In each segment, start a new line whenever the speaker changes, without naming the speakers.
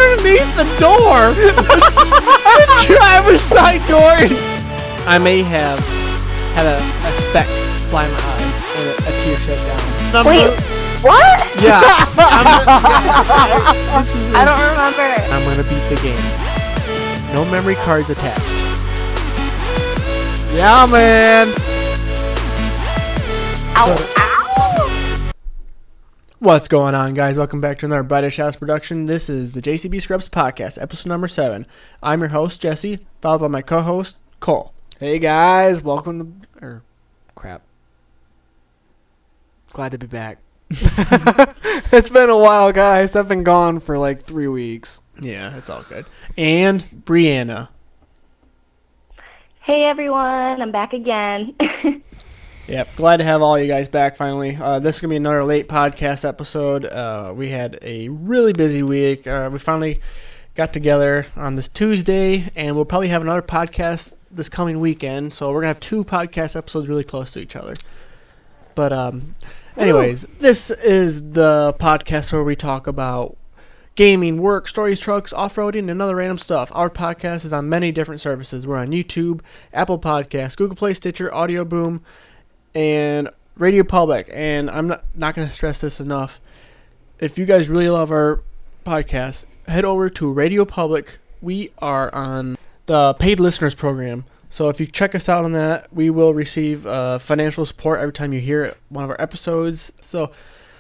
underneath the door. The driver's side door. I may have had a speck fly in my eye and a tear shed down.
Wait, what?
Yeah.
I don't remember.
I'm gonna beat the game. No memory cards attached.
Yeah, man.
Ow, ow.
What's going on, guys? Welcome back to another British House production. This is the JCB Scrubs Podcast, episode number 7. I'm your host, Jesse, followed by my co-host, Cole.
Hey, guys. Welcome to... crap. Glad to be back. It's been a while, guys. I've been gone for like 3 weeks.
Yeah, that's all good. And Brianna.
Hey everyone, I'm back again.
Yep, glad to have all you guys back finally. This is going to be another late podcast episode. We had a really busy week. We finally got together on this Tuesday, and we'll probably have another podcast this coming weekend. So we're going to have 2 podcast episodes really close to each other. But anyways, this is the podcast where we talk about gaming, work, stories, trucks, off-roading, and other random stuff. Our podcast is on many different services. We're on YouTube, Apple Podcasts, Google Play, Stitcher, Audio Boom, and Radio Public. And I'm not going to stress this enough. If you guys really love our podcast, head over to Radio Public. We are on the paid listeners program. So if you check us out on that, we will receive financial support every time you hear one of our episodes. So,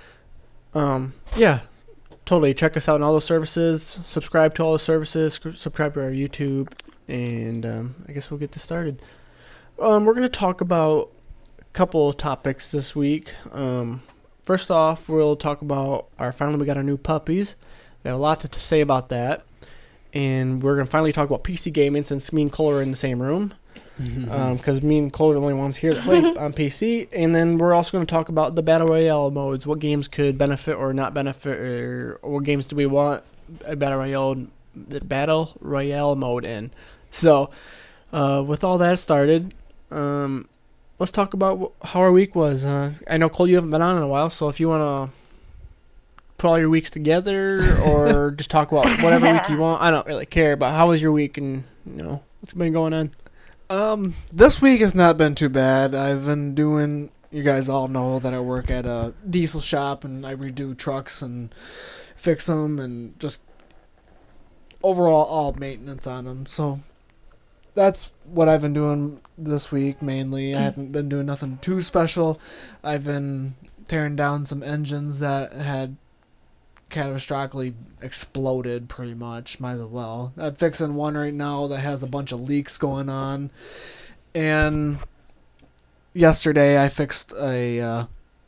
yeah, totally. Check us out on all those services. Subscribe to all the services. Subscribe to our YouTube. And I guess we'll get this started. We're going to talk about couple of topics this week. First off, we'll talk about finally we got our new puppies. We have a lot to say about that, and we're gonna finally talk about PC gaming since me and Cole are in the same room. Because me and Cole are the only ones here that play on PC. And then we're also going to talk about the Battle Royale modes. What games could benefit or not benefit, or what games do we want a Battle Royale mode in. So, with all that started, let's talk about how our week was. I know, Cole, you haven't been on in a while, so if you want to put all your weeks together or just talk about whatever week you want, I don't really care. But how was your week and, what's been going on?
This week has not been too bad. I've been doing... You guys all know that I work at a diesel shop, and I redo trucks and fix them and just overall all maintenance on them. So that's what I've been doing this week mainly. I haven't been doing nothing too special. I've been tearing down some engines that had catastrophically exploded pretty much. Might as well. I'm fixing one right now that has a bunch of leaks going on. And yesterday I fixed a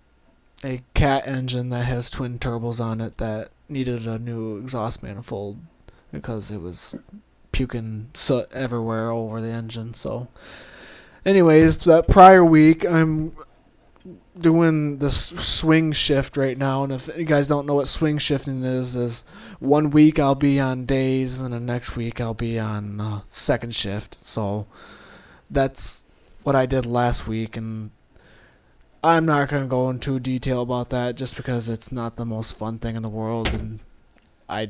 cat engine that has twin turbos on it that needed a new exhaust manifold because it was puking soot everywhere over the engine. So anyways, that prior week I'm doing the swing shift right now, and if you guys don't know what swing shifting is 1 week I'll be on days and the next week I'll be on second shift. So that's what I did last week, and I'm not going to go into detail about that just because it's not the most fun thing in the world, and I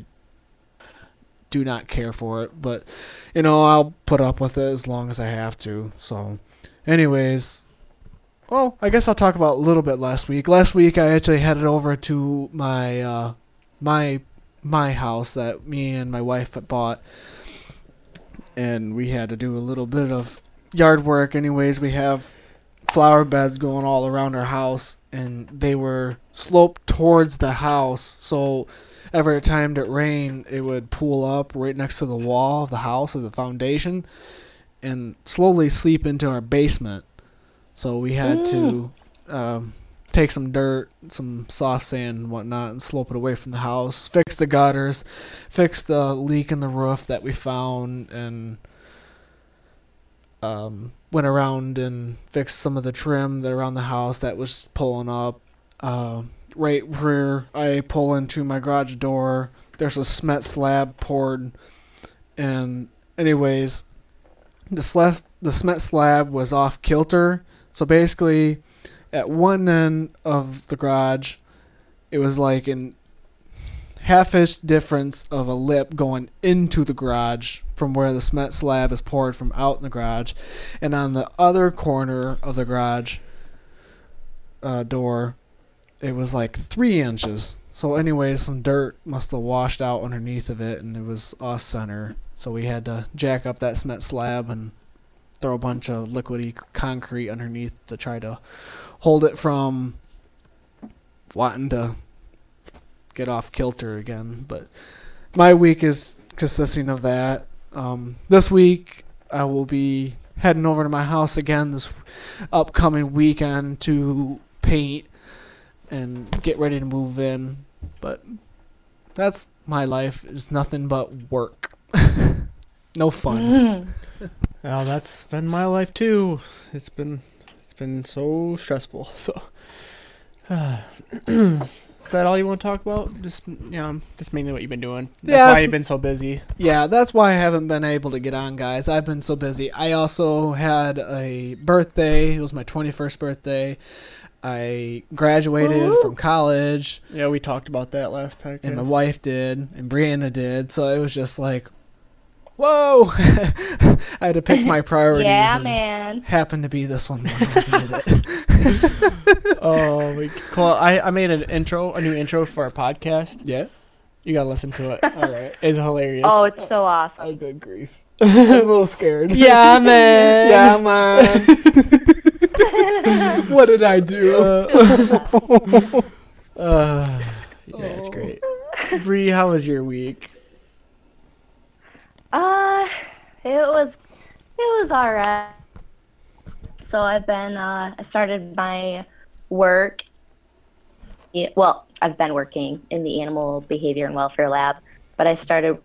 do not care for it, but I'll put up with it as long as I have to. So anyways, well, I guess I'll talk about a little bit last week. Last week I actually headed over to my my house that me and my wife had bought, and we had to do a little bit of yard work. Anyways, we have flower beds going all around our house, and they were sloped towards the house, so every time it rained, it would pool up right next to the wall of the house, of the foundation, and slowly seep into our basement. So we had to take some dirt, some soft sand and whatnot, and slope it away from the house, fix the gutters, fix the leak in the roof that we found, and went around and fixed some of the trim that around the house that was pulling up. Right where I pull into my garage door, there's a cement slab poured, and anyways, the cement slab was off kilter. So basically, at one end of the garage, it was like in half-inch difference of a lip going into the garage from where the cement slab is poured from out in the garage, and on the other corner of the garage door, it was like 3 inches. So anyways, some dirt must have washed out underneath of it, and it was off center. So we had to jack up that cement slab and throw a bunch of liquidy concrete underneath to try to hold it from wanting to get off kilter again. But my week is consisting of that. This week I will be heading over to my house again this upcoming weekend to paint and get ready to move in. But that's my life, is nothing but work. No fun.
Well, that's been my life too. It's been so stressful. So is that all you want to talk about? Just mainly what you've been doing. That's why you've been so busy.
Yeah, that's why I haven't been able to get on, guys. I've been so busy. I also had a birthday. It was my 21st birthday. I graduated from college.
Yeah, we talked about that last podcast.
And my wife did, and Brianna did. So it was just like, whoa! I had to pick my priorities.
Yeah,
and
man.
Happened to be this one when I was in it.
Oh, cool. I made a new intro for our podcast.
Yeah?
You gotta listen to it. All right. It's hilarious.
Oh, it's so awesome.
Oh, good grief. I'm a little scared.
Yeah, man.
Yeah, man. What did I do?
Yeah, it's great. Bree, how was your week?
It was alright. So I started my work. Well, I've been working in the Animal Behavior and Welfare Lab, but I started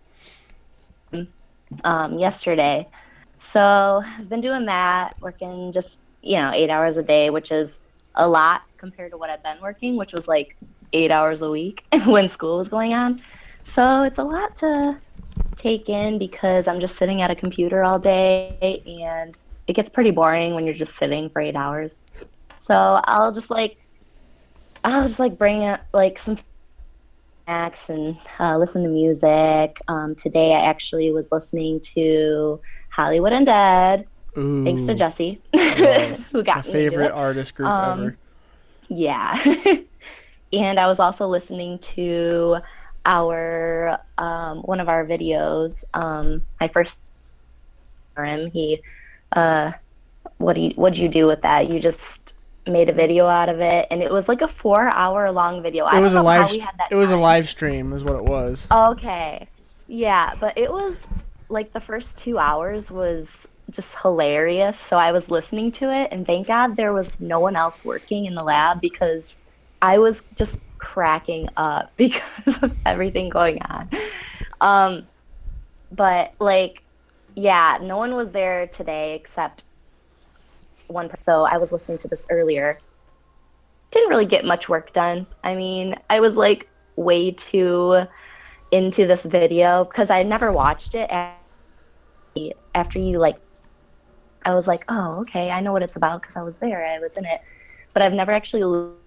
yesterday. So I've been doing that, working just 8 hours a day, which is a lot compared to what I've been working, which was like 8 hours a week when school was going on. So it's a lot to take in because I'm just sitting at a computer all day, and it gets pretty boring when you're just sitting for 8 hours. So I'll just bring up like some snacks and listen to music. Today I actually was listening to Hollywood Undead.
Ooh.
Thanks to Jesse, who got
my
me into
favorite
it.
artist group ever.
Yeah. And I was also listening to our one of our videos. My first him, he what'd you do with that? You just made a video out of it, and it was like a 4-hour long video.
It was a live
live
stream is what it was.
Okay. Yeah, but it was like the first 2 hours was just hilarious. So I was listening to it, and thank God there was no one else working in the lab because I was just cracking up because of everything going on. But no one was there today except one person. So I was listening to this earlier. Didn't really get much work done. I mean, I was like way too into this video because I never watched it. After you I was like, oh, okay, I know what it's about because I was there. I was in it. But I've never actually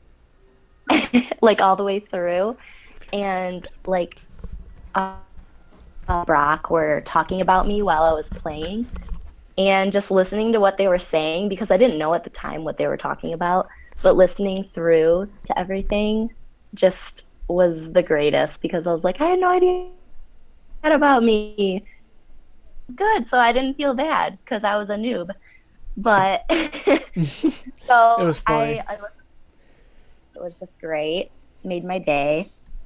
all the way through. And Brock were talking about me while I was playing, and just listening to what they were saying, because I didn't know at the time what they were talking about, but listening through to everything just was the greatest, because I was like, I had no idea about me. Good, so I didn't feel bad because I was a noob. But so
it was funny.
I listened. It was just great. Made my day.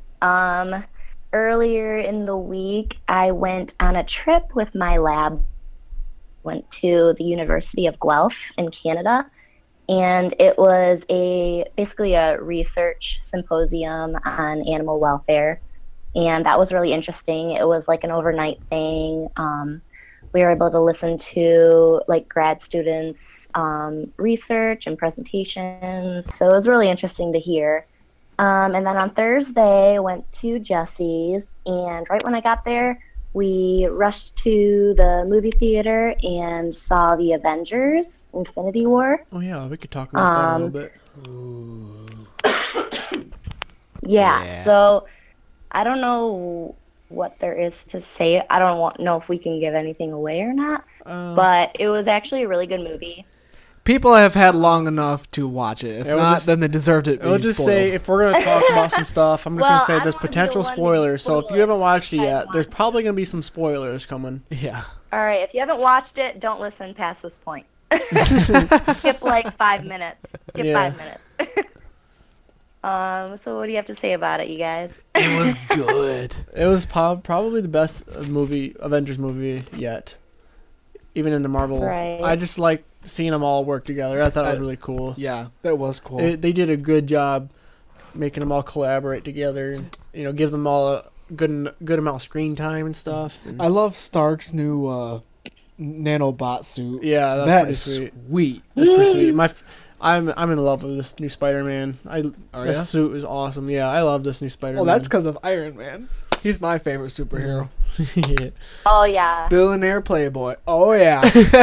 Earlier in the week, I went on a trip with my lab. Went to the University of Guelph in Canada, and it was basically a research symposium on animal welfare, and that was really interesting. It was like an overnight thing. We were able to listen to grad students' research and presentations, so it was really interesting to hear. And then on Thursday, I went to Jesse's, and right when I got there, we rushed to the movie theater and saw The Avengers: Infinity War.
Oh yeah, we could talk about that a little bit.
Yeah, so I don't know what there is to say. I don't know if we can give anything away or not. But it was actually a really good movie.
People have had long enough to watch it. If not, then they deserved it.
I'll just say, if we're going to talk about some stuff, I'm just going to say there's potential spoilers. So if you haven't watched it yet, there's probably going to be some spoilers coming.
Yeah.
All right, if you haven't watched it, don't listen past this point. Skip like 5 minutes. Skip 5 minutes. So what do you have to say about it, you guys?
It was good.
It was probably the best Avengers movie yet. Even in the Marvel.
Right.
I just like seeing them all work together. I thought it was really cool.
Yeah, that was cool.
They did a good job making them all collaborate together and, give them all a good amount of screen time and stuff. And
I love Stark's new nanobot suit.
yeah, that's pretty sweet. That's pretty sweet. I'm in love with this new Spider-Man. This suit is awesome. Yeah, I love this new Spider-Man.
Well, that's because of Iron Man. He's my favorite superhero.
Yeah.
Oh, yeah.
Billionaire playboy. Oh, yeah.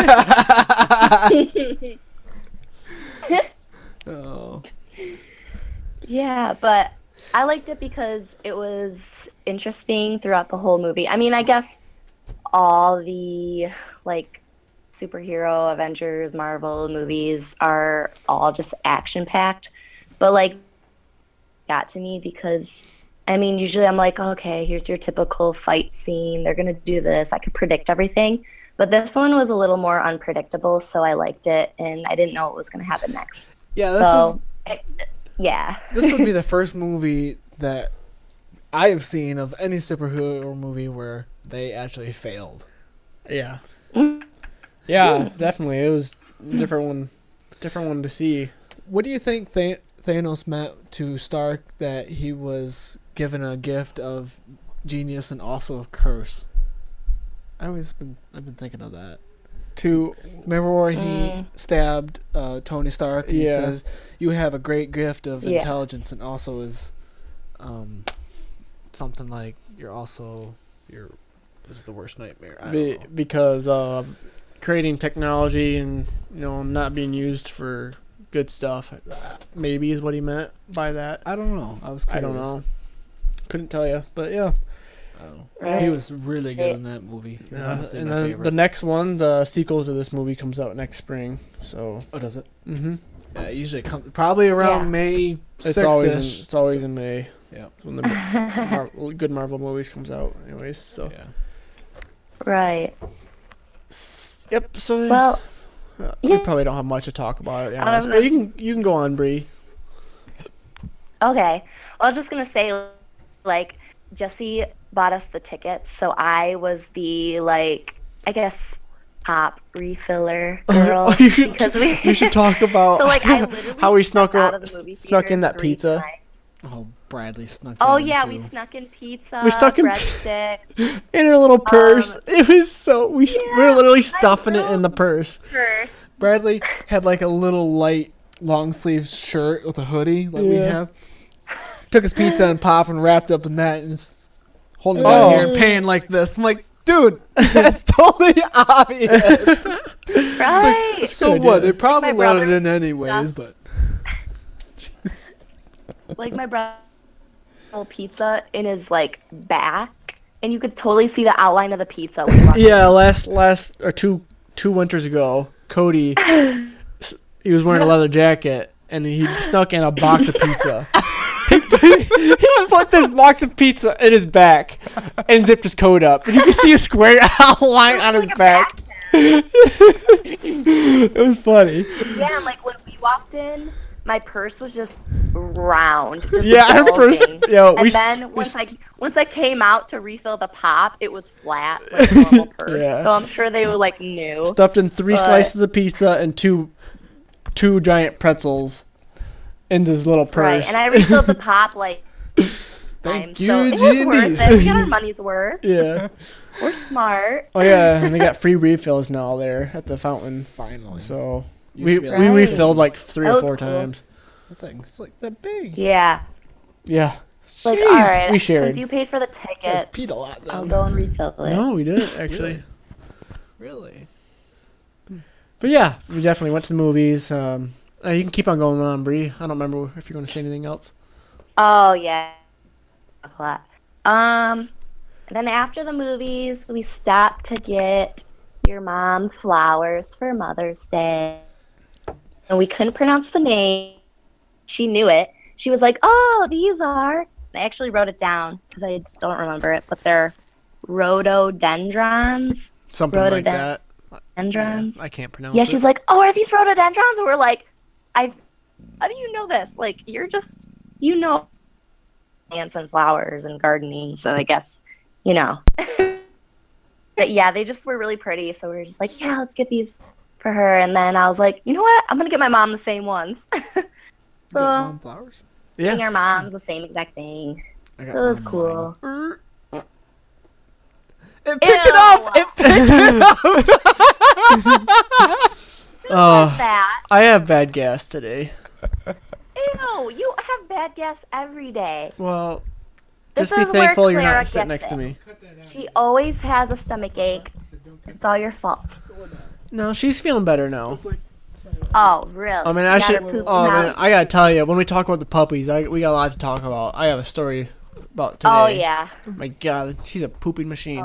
Oh.
Yeah, but I liked it because it was interesting throughout the whole movie. I mean, I guess all the, superhero, Avengers, Marvel movies are all just action-packed. But, got to me because, I mean, usually I'm like, okay, here's your typical fight scene. They're going to do this. I could predict everything. But this one was a little more unpredictable, so I liked it, and I didn't know what was going to happen next.
Yeah,
yeah.
This would be the first movie that I have seen of any superhero movie where they actually failed.
Yeah. Yeah, definitely. It was a different one to see.
What do you think Thanos meant to Stark that he was given a gift of genius and also of curse? I've been thinking of that. Remember where he stabbed Tony Stark and he says, you have a great gift of intelligence and also is something like this is the worst nightmare. I don't know.
Because creating technology and not being used for good stuff maybe is what he meant by that.
I don't know. I was curious.
I don't know. Couldn't tell you, but yeah.
Right. He was really good in that movie. Honestly,
and
my
then
favorite.
the next one, the sequel to this movie, comes out next spring. So.
Oh, does it?
Mm-hmm.
It usually comes probably around May 6th.
It's always in May.
Yeah.
It's when the good Marvel movies comes out, anyways. So.
Yeah.
Right.
Yep. So.
Well.
We probably don't have much to talk about it, honest, but you can go on, Bree.
Okay. Well, I was just gonna say, Jesse bought us the tickets, so I was the I guess top refiller girl.
We should talk about
so I literally
how we snuck in that
3
pizza.
times.
Oh, Bradley snuck.
Oh
in
yeah,
too.
we snuck in pizza.
We stuck in
breadsticks
in her little purse. It was so we were literally stuffing it in the purse.
Bradley had a little light long sleeve shirt with a hoodie we have. Took his pizza and pop and wrapped up in that and just holding it down here and paying like this. I'm like, dude, that's totally obvious.
Right.
So what? They probably wanted it in anyways, but.
My brother had pizza in his back, and you could totally see the outline of the pizza.
Yeah, last or two winters ago, Cody, he was wearing a leather jacket, and he snuck in a box of pizza. He put this box of pizza in his back and zipped his coat up, and you can see a square outline on his back. It was funny.
Yeah, and when we walked in, my purse was just round. Just
her purse.
Once I came out to refill the pop, it was flat like a normal purse. Yeah. So I'm sure they were new.
Stuffed in 3 slices of pizza and two giant pretzels into his little purse.
Right, and I refilled the pop
Thank you,
so it was worth it. We got our money's worth.
Yeah.
We're smart.
Oh yeah, and they got free refills now there at the fountain.
Finally.
So we refilled 3 or 4 times.
The thing's that big.
Yeah.
Yeah.
All right.
We shared.
Since you paid for the tickets,
peed a lot,
I'll go and refill it.
No, we didn't actually.
Really?
But yeah, we definitely went to the movies. You can keep on going on, Bree. I don't remember if you're going to say anything else.
Oh yeah. And then after the movies, we stopped to get your mom flowers for Mother's Day. And we couldn't pronounce the name. She knew it. She was like, "Oh, these are." I actually wrote it down because I just don't remember it, but they're rhododendrons.
Something like that.
Dendrons.
I can't pronounce
Yeah,
it.
she's like, "Oh, are these rhododendrons?" And we're like, how do you know this? Like, you're just, plants and flowers and gardening. So I guess, you know. But yeah, they just were really pretty. So we were just like, yeah, let's get these for her. And then I was like, you know what? I'm going to get my mom the same ones. So
Mom flowers.
getting
Yeah.
our moms the same exact thing.
I
So
got
it was
mine.
cool.
It picked it up. It picked it up.
What's that?
I have bad gas today.
Ew, you have bad gas every day.
Well,
This
just be
is where
thankful you're
Clara
not sitting
gets
next to
it.
me.
She always has a stomach ache. It's all your fault.
No, she's feeling better now.
Oh, really?
I mean,
She
I
got
should.
her poop
Oh man,
out?
I gotta tell you, when we talk about the puppies, we got a lot to talk about. I have a story about today.
Oh, yeah.
My God, she's a pooping machine.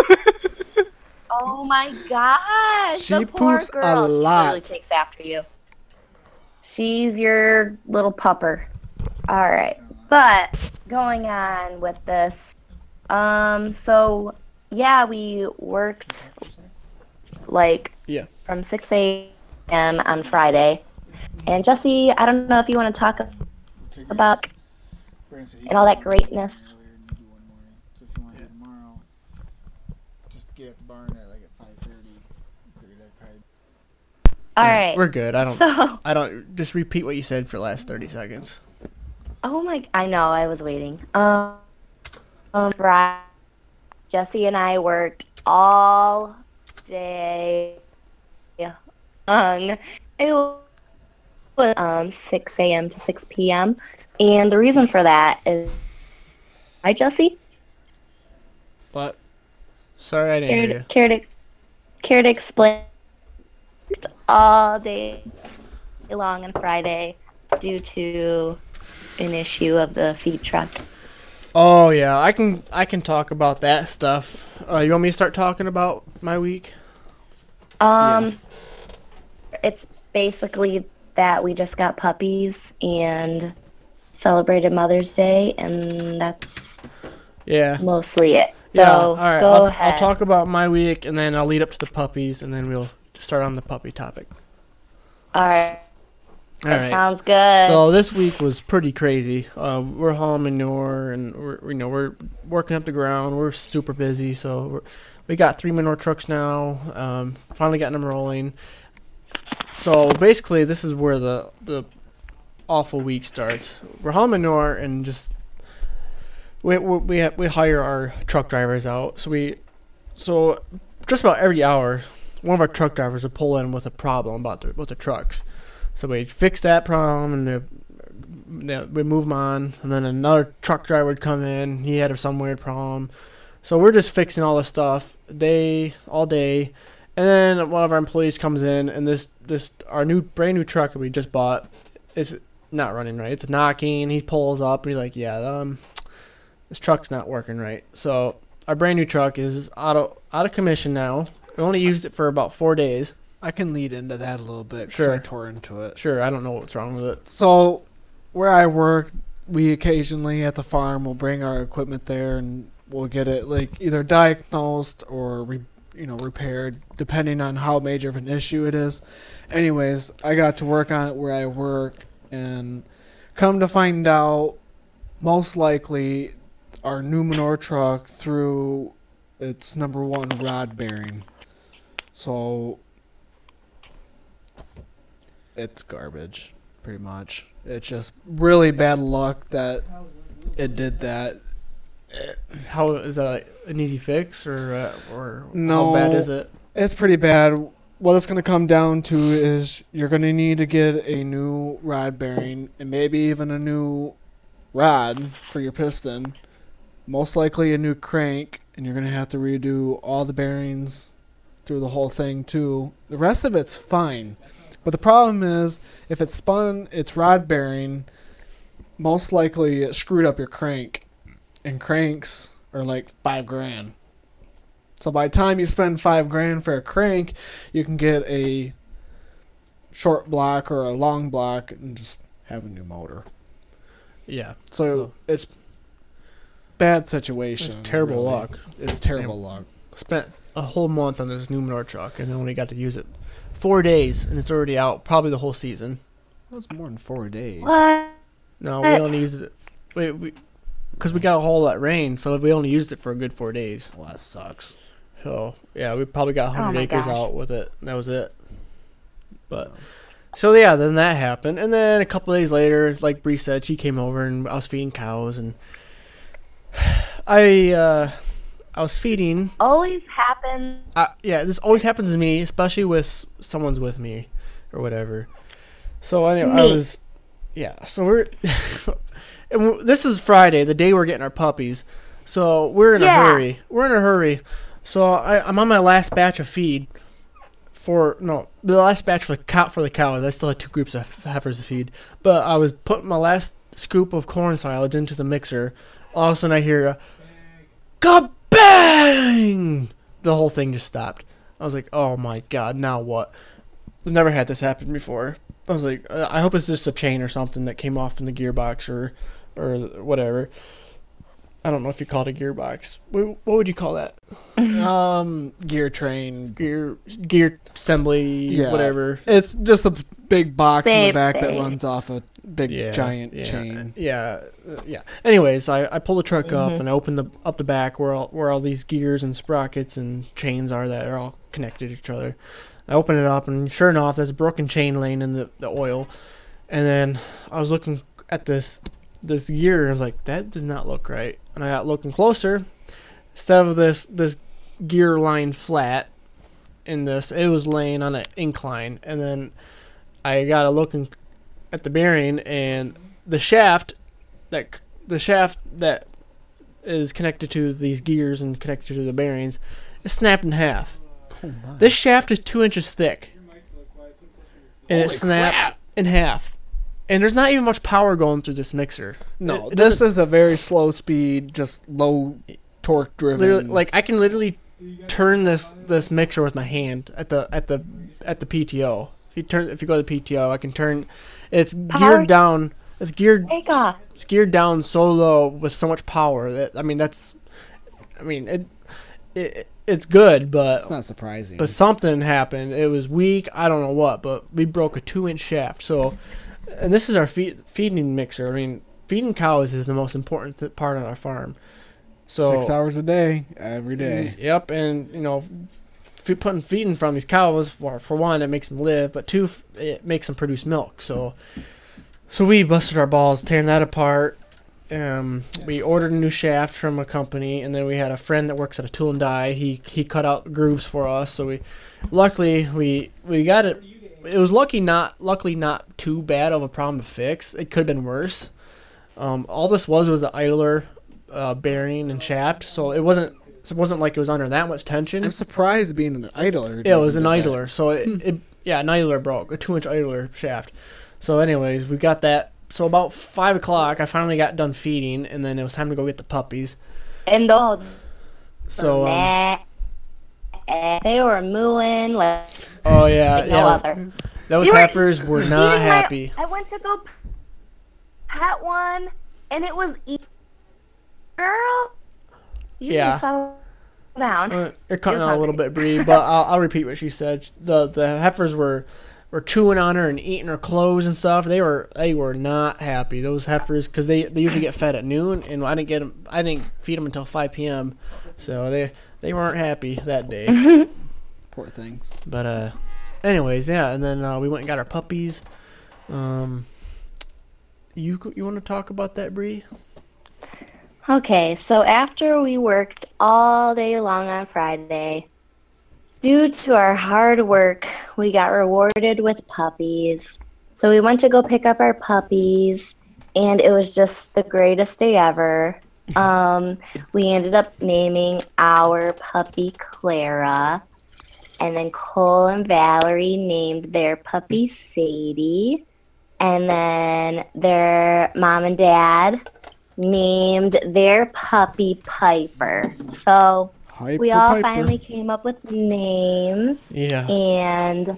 Oh my gosh.
She
the poor
poops a
girl.
lot.
She really takes after you. She's your little pupper. All right. But going on with this. So yeah, we worked
Yeah.
from 6 a.m. on Friday. And Jesse, I don't know if you want to talk about and all that greatness.
So if you want to do tomorrow, just get at the barn at like at 5:30. Figure that probably.
All right.
We're good.
So,
I don't. Just repeat what you said for the last 30 seconds.
I know, I was waiting. Friday, Jesse and I worked all day long. It was 6 a.m. to 6 p.m. And the reason for that is, hi, Jesse?
What? Sorry, I didn't hear you.
Care to explain? All day long on Friday due to an issue of the feed truck.
Oh yeah, I can talk about that stuff. You want me to start talking about my week?
It's basically that we just got puppies and celebrated Mother's Day, and that's
Yeah.
mostly it. So
Yeah. All right.
go
I'll
ahead.
talk about my week, and then I'll lead up to the puppies, and then we'll start on the puppy topic.
All right.
All
That
right.
sounds good.
So this week was pretty crazy. We're hauling manure, and we're working up the ground. We're super busy, so we got 3 manure trucks now. Finally getting them rolling. So basically, this is where the awful week starts. We're hauling manure, and just we hire our truck drivers out. So just about every hour, one of our truck drivers would pull in with a problem with the trucks. So we fix that problem, and we move them on. And then another truck driver would come in. He had some weird problem. So we're just fixing all this stuff all day. And then one of our employees comes in, and our brand new truck that we just bought is not running right. It's knocking. He pulls up, and he's like, "Yeah, this truck's not working right." So our brand new truck is out of commission now. We only used it for about 4 days.
I can lead into that a little bit. 'Cause
Sure.
I tore into it.
Sure, I don't know what's wrong with it.
So, where I work, we occasionally at the farm will bring our equipment there and we'll get it like either diagnosed or repaired, depending on how major of an issue it is. Anyways, I got to work on it where I work, and come to find out, most likely our new manure truck threw its number one rod bearing. So it's garbage, pretty much. It's just really bad luck that it did that.
How is that an easy fix, or
No.
how bad is it?
It's pretty bad. What it's going to come down to is you're going to need to get a new rod bearing and maybe even a new rod for your piston. Most likely a new crank, and you're going to have to redo all the bearings through the whole thing too. The rest of it's fine. But the problem is if it spun its rod bearing, most likely it screwed up your crank. and cranks are like $5,000. So by the time you spend $5,000 for a crank, you can get a short block or a long block and just have a new motor.
Yeah.
So it's bad situation.
It's terrible
really.
luck.
It's terrible luck.
Spent a whole month on this new motor truck and only got to use it 4 days, and it's already out probably the whole season.
That was more than 4 days.
What?
No, we only used it. Because we got a whole lot of rain, so we only used it for a good 4 days.
Well, that sucks.
So, yeah, we probably got 100
my
acres
gosh.
out with it. And that was it. But, so yeah, then that happened. And then a couple days later, like Bree said, she came over and I was feeding cows. And I was feeding.
Always happens.
Yeah, this always happens to me, especially with someone's with me or whatever. So, anyway, I
Me.
was. Yeah, so we're. This is Friday, the day we're getting our puppies. So we're in a
Yeah.
hurry. We're in a hurry. So I'm on my last batch of feed. The last batch for the cows. I still had 2 groups of heifers to feed. But I was putting my last scoop of corn silage into the mixer. All of a sudden I hear a kabang! The whole thing just stopped. I was like, oh my god, now what? I've never had this happen before. I was like, I hope it's just a chain or something that came off in the gearbox or whatever. I don't know if you call it a gearbox. What would you call that?
Gear train.
Gear assembly,
Yeah.
whatever.
It's just a big box in the
Same
back that
thing.
runs off a big giant chain.
Yeah. Anyways, I pull the truck up and I open up the back where all these gears and sprockets and chains are that are all connected to each other. I open it up and sure enough, there's a broken chain laying in the oil. And then I was looking at this gear and I was like, that does not look right. And I got looking closer. Instead of this gear line flat in this, it was laying on an incline. And then I got a looking at the bearing and the shaft that is connected to these gears and connected to the bearings is snapped in half.
Oh my.
This shaft is 2 inches thick. And it
Holy
snapped
crap.
in half. And there's not even much power going through this mixer.
No,
It
this
doesn't-
is a very slow speed, just low torque driven.
literally, like I can literally turn this mixer with my hand at the PTO. If you go to the PTO, I can turn. It's
Power-
geared down. It's geared.
Take off.
It's geared down so low with so much power that it's good, but
it's not surprising.
But something happened. It was weak. I don't know what, but we broke a 2-inch shaft. So, and this is our feeding mixer. I mean, feeding cows is the most important part on our farm. So
6 hours a day, every day.
Yep, and putting feeding from these cows for one, it makes them live, but 2, it makes them produce milk. So we busted our balls tearing that apart. We ordered a new shaft from a company, and then we had a friend that works at a tool and die. He cut out grooves for us. So luckily we got it. It was luckily not too bad of a problem to fix. It could have been worse. All this was the idler bearing and shaft, so it wasn't like it was under that much tension.
I'm surprised being an idler.
Yeah, it was an
did that.
idler. So an idler broke, a 2-inch idler shaft. So anyways, we got that. So about 5 o'clock, I finally got done feeding, and then it was time to go get the puppies.
And
So
they were mooing like
oh yeah,
no other.
those
You were
heifers were not
eating
happy.
I went to go pet one, and it was girl. You need
Yeah.
to settle down.
You're cutting
He was
out a little bit, Bree, but I'll repeat what she said. The heifers were chewing on her and eating her clothes and stuff. They were not happy. Those heifers, because they usually get fed at noon, and I didn't feed them until 5 p.m. So they weren't happy that day.
Poor things.
But anyways, yeah, and then we went and got our puppies. You want to talk about that, Bree?
Okay, so after we worked all day long on Friday, due to our hard work, we got rewarded with puppies. So we went to go pick up our puppies, and it was just the greatest day ever. We ended up naming our puppy Clara, and then Cole and Valerie named their puppy Sadie, and then their mom and dad named their puppy Piper. So we all
Piper.
finally came up with names.
Yeah.
And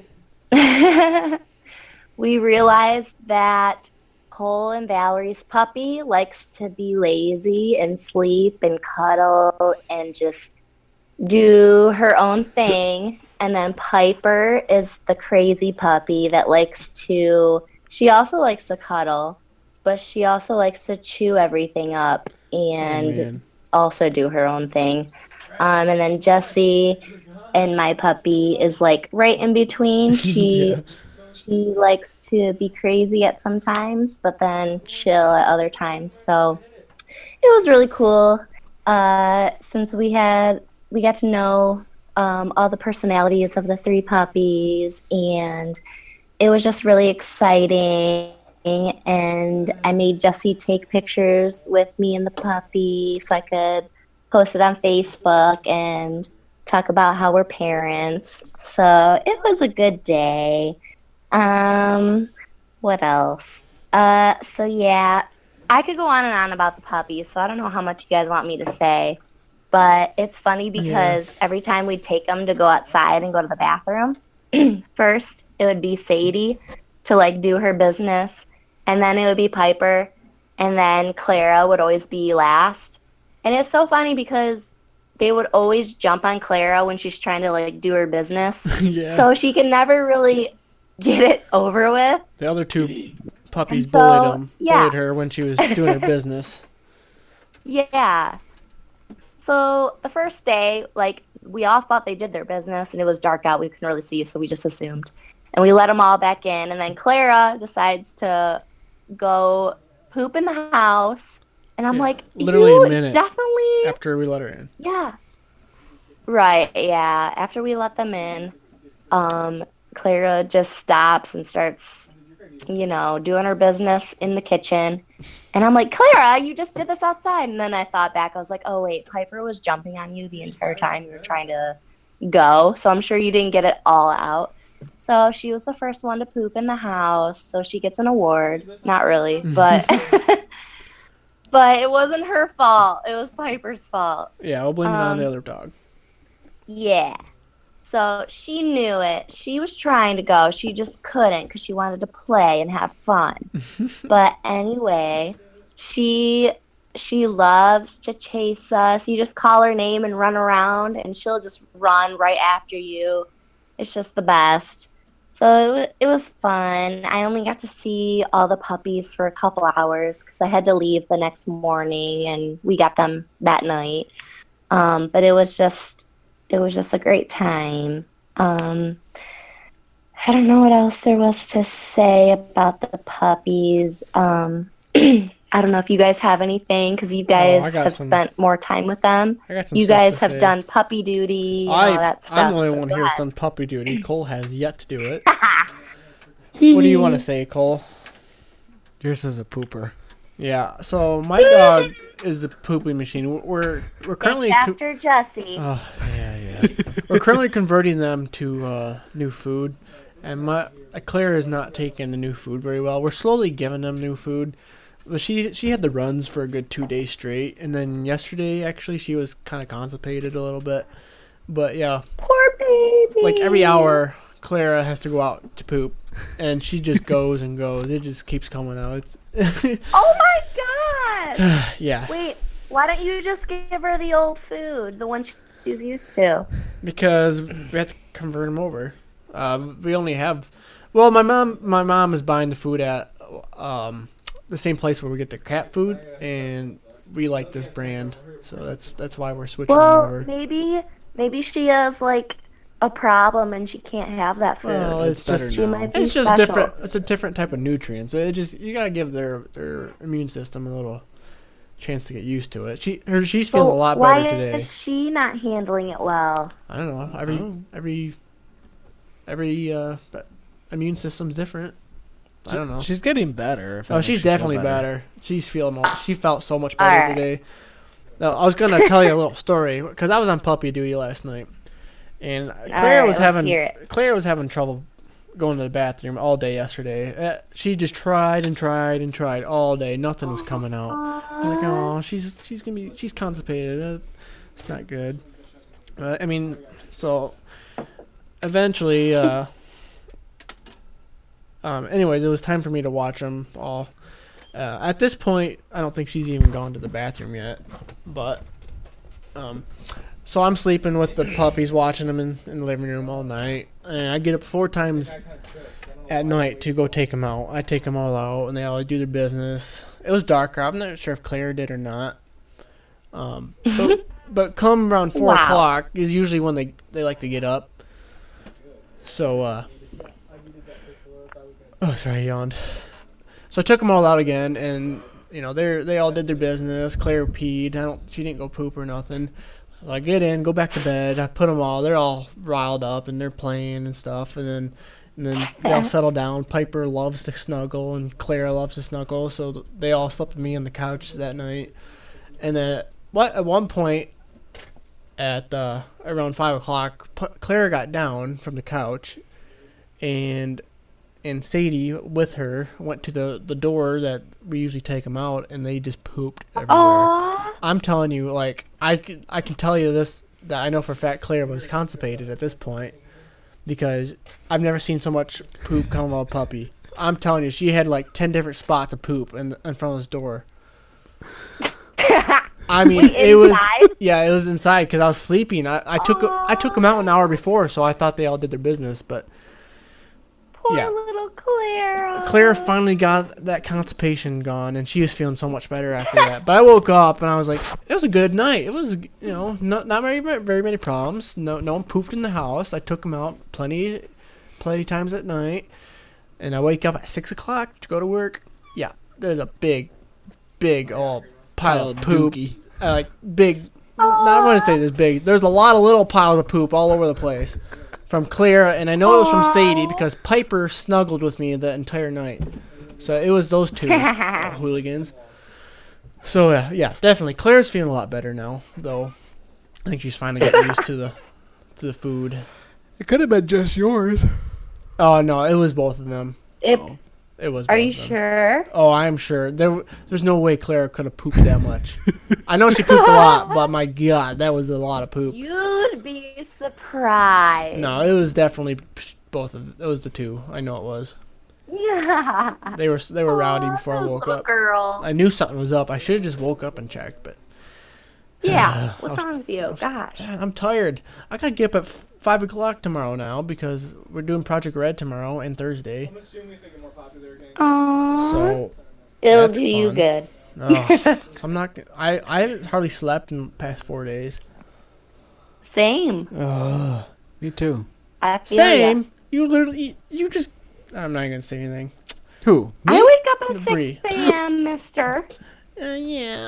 we realized that Cole and Valerie's puppy likes to be lazy and sleep and cuddle and just do her own thing. And then Piper is the crazy puppy that she also likes to cuddle, but she also likes to chew everything up and
man.
also do her own thing. And then Jessie and my puppy is like right in between. She likes to be crazy at some times, but then chill at other times. So it was really cool. Since we got to know all the personalities of the 3 puppies, and it was just really exciting. And I made Jessie take pictures with me and the puppy so I could post it on Facebook and talk about how we're parents. So it was a good day. What else? So yeah, I could go on and on about the puppies, so I don't know how much you guys want me to say. But it's funny because every time we'd take them to go outside and go to the bathroom, first it would be Sadie to like do her business, and then it would be Piper, and then Clara would always be last. And it's so funny because they would always jump on Clara when she's trying to like do her business.
Yeah.
So she can never really get it over with.
The other 2 puppies
And so,
bullied her when she was doing her business.
Yeah. So the first day, like, we all thought they did their business, and it was dark out. We couldn't really see, so we just assumed. And we let them all back in, and then Clara decides to go poop in the house. And I'm like,
literally
you
a minute
definitely...
after we let her in.
Yeah. Right, yeah. After we let them in, Clara just stops and starts, doing her business in the kitchen. And I'm like, Clara, you just did this outside. And then I thought back. I was like, oh, wait, Piper was jumping on you the entire time you were trying to go. So I'm sure you didn't get it all out. So she was the first one to poop in the house. So she gets an award. Not really, but... But it wasn't her fault. It was Piper's fault.
Yeah, we'll blame it on the other dog.
Yeah. So she knew it. She was trying to go. She just couldn't because she wanted to play and have fun. But anyway, she loves to chase us. You just call her name and run around, and she'll just run right after you. It's just the best. So it was fun. I only got to see all the puppies for a couple hours because I had to leave the next morning, and we got them that night. But it was just a great time. I don't know what else there was to say about the puppies. I don't know if you guys have anything because you guys have spent more time with them. You guys have done puppy duty and all that stuff.
I'm the only one here who's done puppy duty. Cole has yet to do it. What do you want to say, Cole?
Yours is a pooper.
Yeah, so my dog is a pooping machine. We're currently
after Jessie.
Oh yeah. We're currently converting them to new food, and Claire is not taking the new food very well. We're slowly giving them new food. But she had the runs for a good 2 days straight, and then yesterday actually she was kind of constipated a little bit. But yeah,
poor baby.
Like every hour, Clara has to go out to poop, and she just goes and goes. It just keeps coming out.
Oh my god!
Yeah.
Wait, why don't you just give her the old food, the one she's used to?
Because we have to convert them over. We only have. Well, my mom is buying the food at the same place where we get the cat food, and we like this brand, so that's why we're switching them over.
Maybe she has like a problem and she can't have that food.
Well, it's just different. It's a different type of nutrients. You gotta give their immune system a little chance to get used to it. She's feeling a lot better today.
Why is she not handling it well?
I don't know. Every immune system's different. I don't know.
She's getting better.
She's definitely better. She felt so much better today. Now, I was gonna tell you a little story because I was on puppy duty last night, and Claire was having trouble going to the bathroom all day yesterday. She just tried and tried and tried all day. Nothing was coming out. I was like, oh, she's constipated. It's not good. I mean, so eventually, anyways, it was time for me to watch them all. At this point, I don't think she's even gone to the bathroom yet. But, so I'm sleeping with the puppies, watching them in the living room all night. And I get up 4 times at night to go take them out. I take them all out, and they all do their business. It was darker. I'm not sure if Claire did or not. But come around 4 o'clock is usually when they like to get up. So, oh, sorry, I yawned. So I took them all out again, and, you know, they all did their business. Claire peed. She didn't go poop or nothing. So I get in, go back to bed. I put them all. They're all riled up, and they're playing and stuff. And then they all settle down. Piper loves to snuggle, and Claire loves to snuggle. So they all slept with me on the couch that night. And then at one point, at around 5 o'clock, Claire got down from the couch, and Sadie with her went to the door that we usually take them out, and they just pooped everywhere.
Aww.
I'm telling you, like, I can tell you this, that I know for a fact Claire was constipated at this point, because I've never seen so much poop come out of a puppy. I'm telling you, she had like 10 different spots of poop in front of this door. I mean,
Wait,
it
inside?
was inside because I was sleeping. I took them out an hour before, so I thought they all did their business. But
Poor
yeah.
little Claire.
Claire finally got that constipation gone, and she was feeling so much better after that. But I woke up and I was like, it was a good night. It was, you know, not very many problems. No one pooped in the house. I took them out plenty times at night, and I wake up at 6 o'clock to go to work. Yeah, there's a big pile of poop. Like big. I want to say this big. There's a lot of little piles of poop all over the place from Claire, and I know it was from Sadie because Piper snuggled with me the entire night. So it was those two hooligans. So yeah, definitely. Claire's feeling a lot better now, though. I think she's finally getting used to the food.
It could have been just yours.
Oh no, it was both of them. It was.
Are
both
you
of them.
sure?
Oh, I'm sure. There's no way Claire could have pooped that much. I know she pooped a lot, but my God, that was a lot of poop.
You'd be surprised.
No, it was definitely both of. It was the two. I know it was. They were rowdy before I woke up.
Girl.
I knew something was up. I should have just woke up and checked, but
Yeah. What's wrong with you? Gosh.
man, I'm tired. I gotta get up at 5 o'clock tomorrow now because we're doing Project Red tomorrow and Thursday.
I'm assuming it's a more popular game.
Aww.
So
It'll
that's
do you
fun.
good.
so I'm not. I haven't hardly slept in the past 4 days.
Same.
Me too.
I feel ya.
Same. You literally. You just. I'm not gonna say anything.
Who?
I wake up at
Bree.
6 a.m., mister.
Yeah.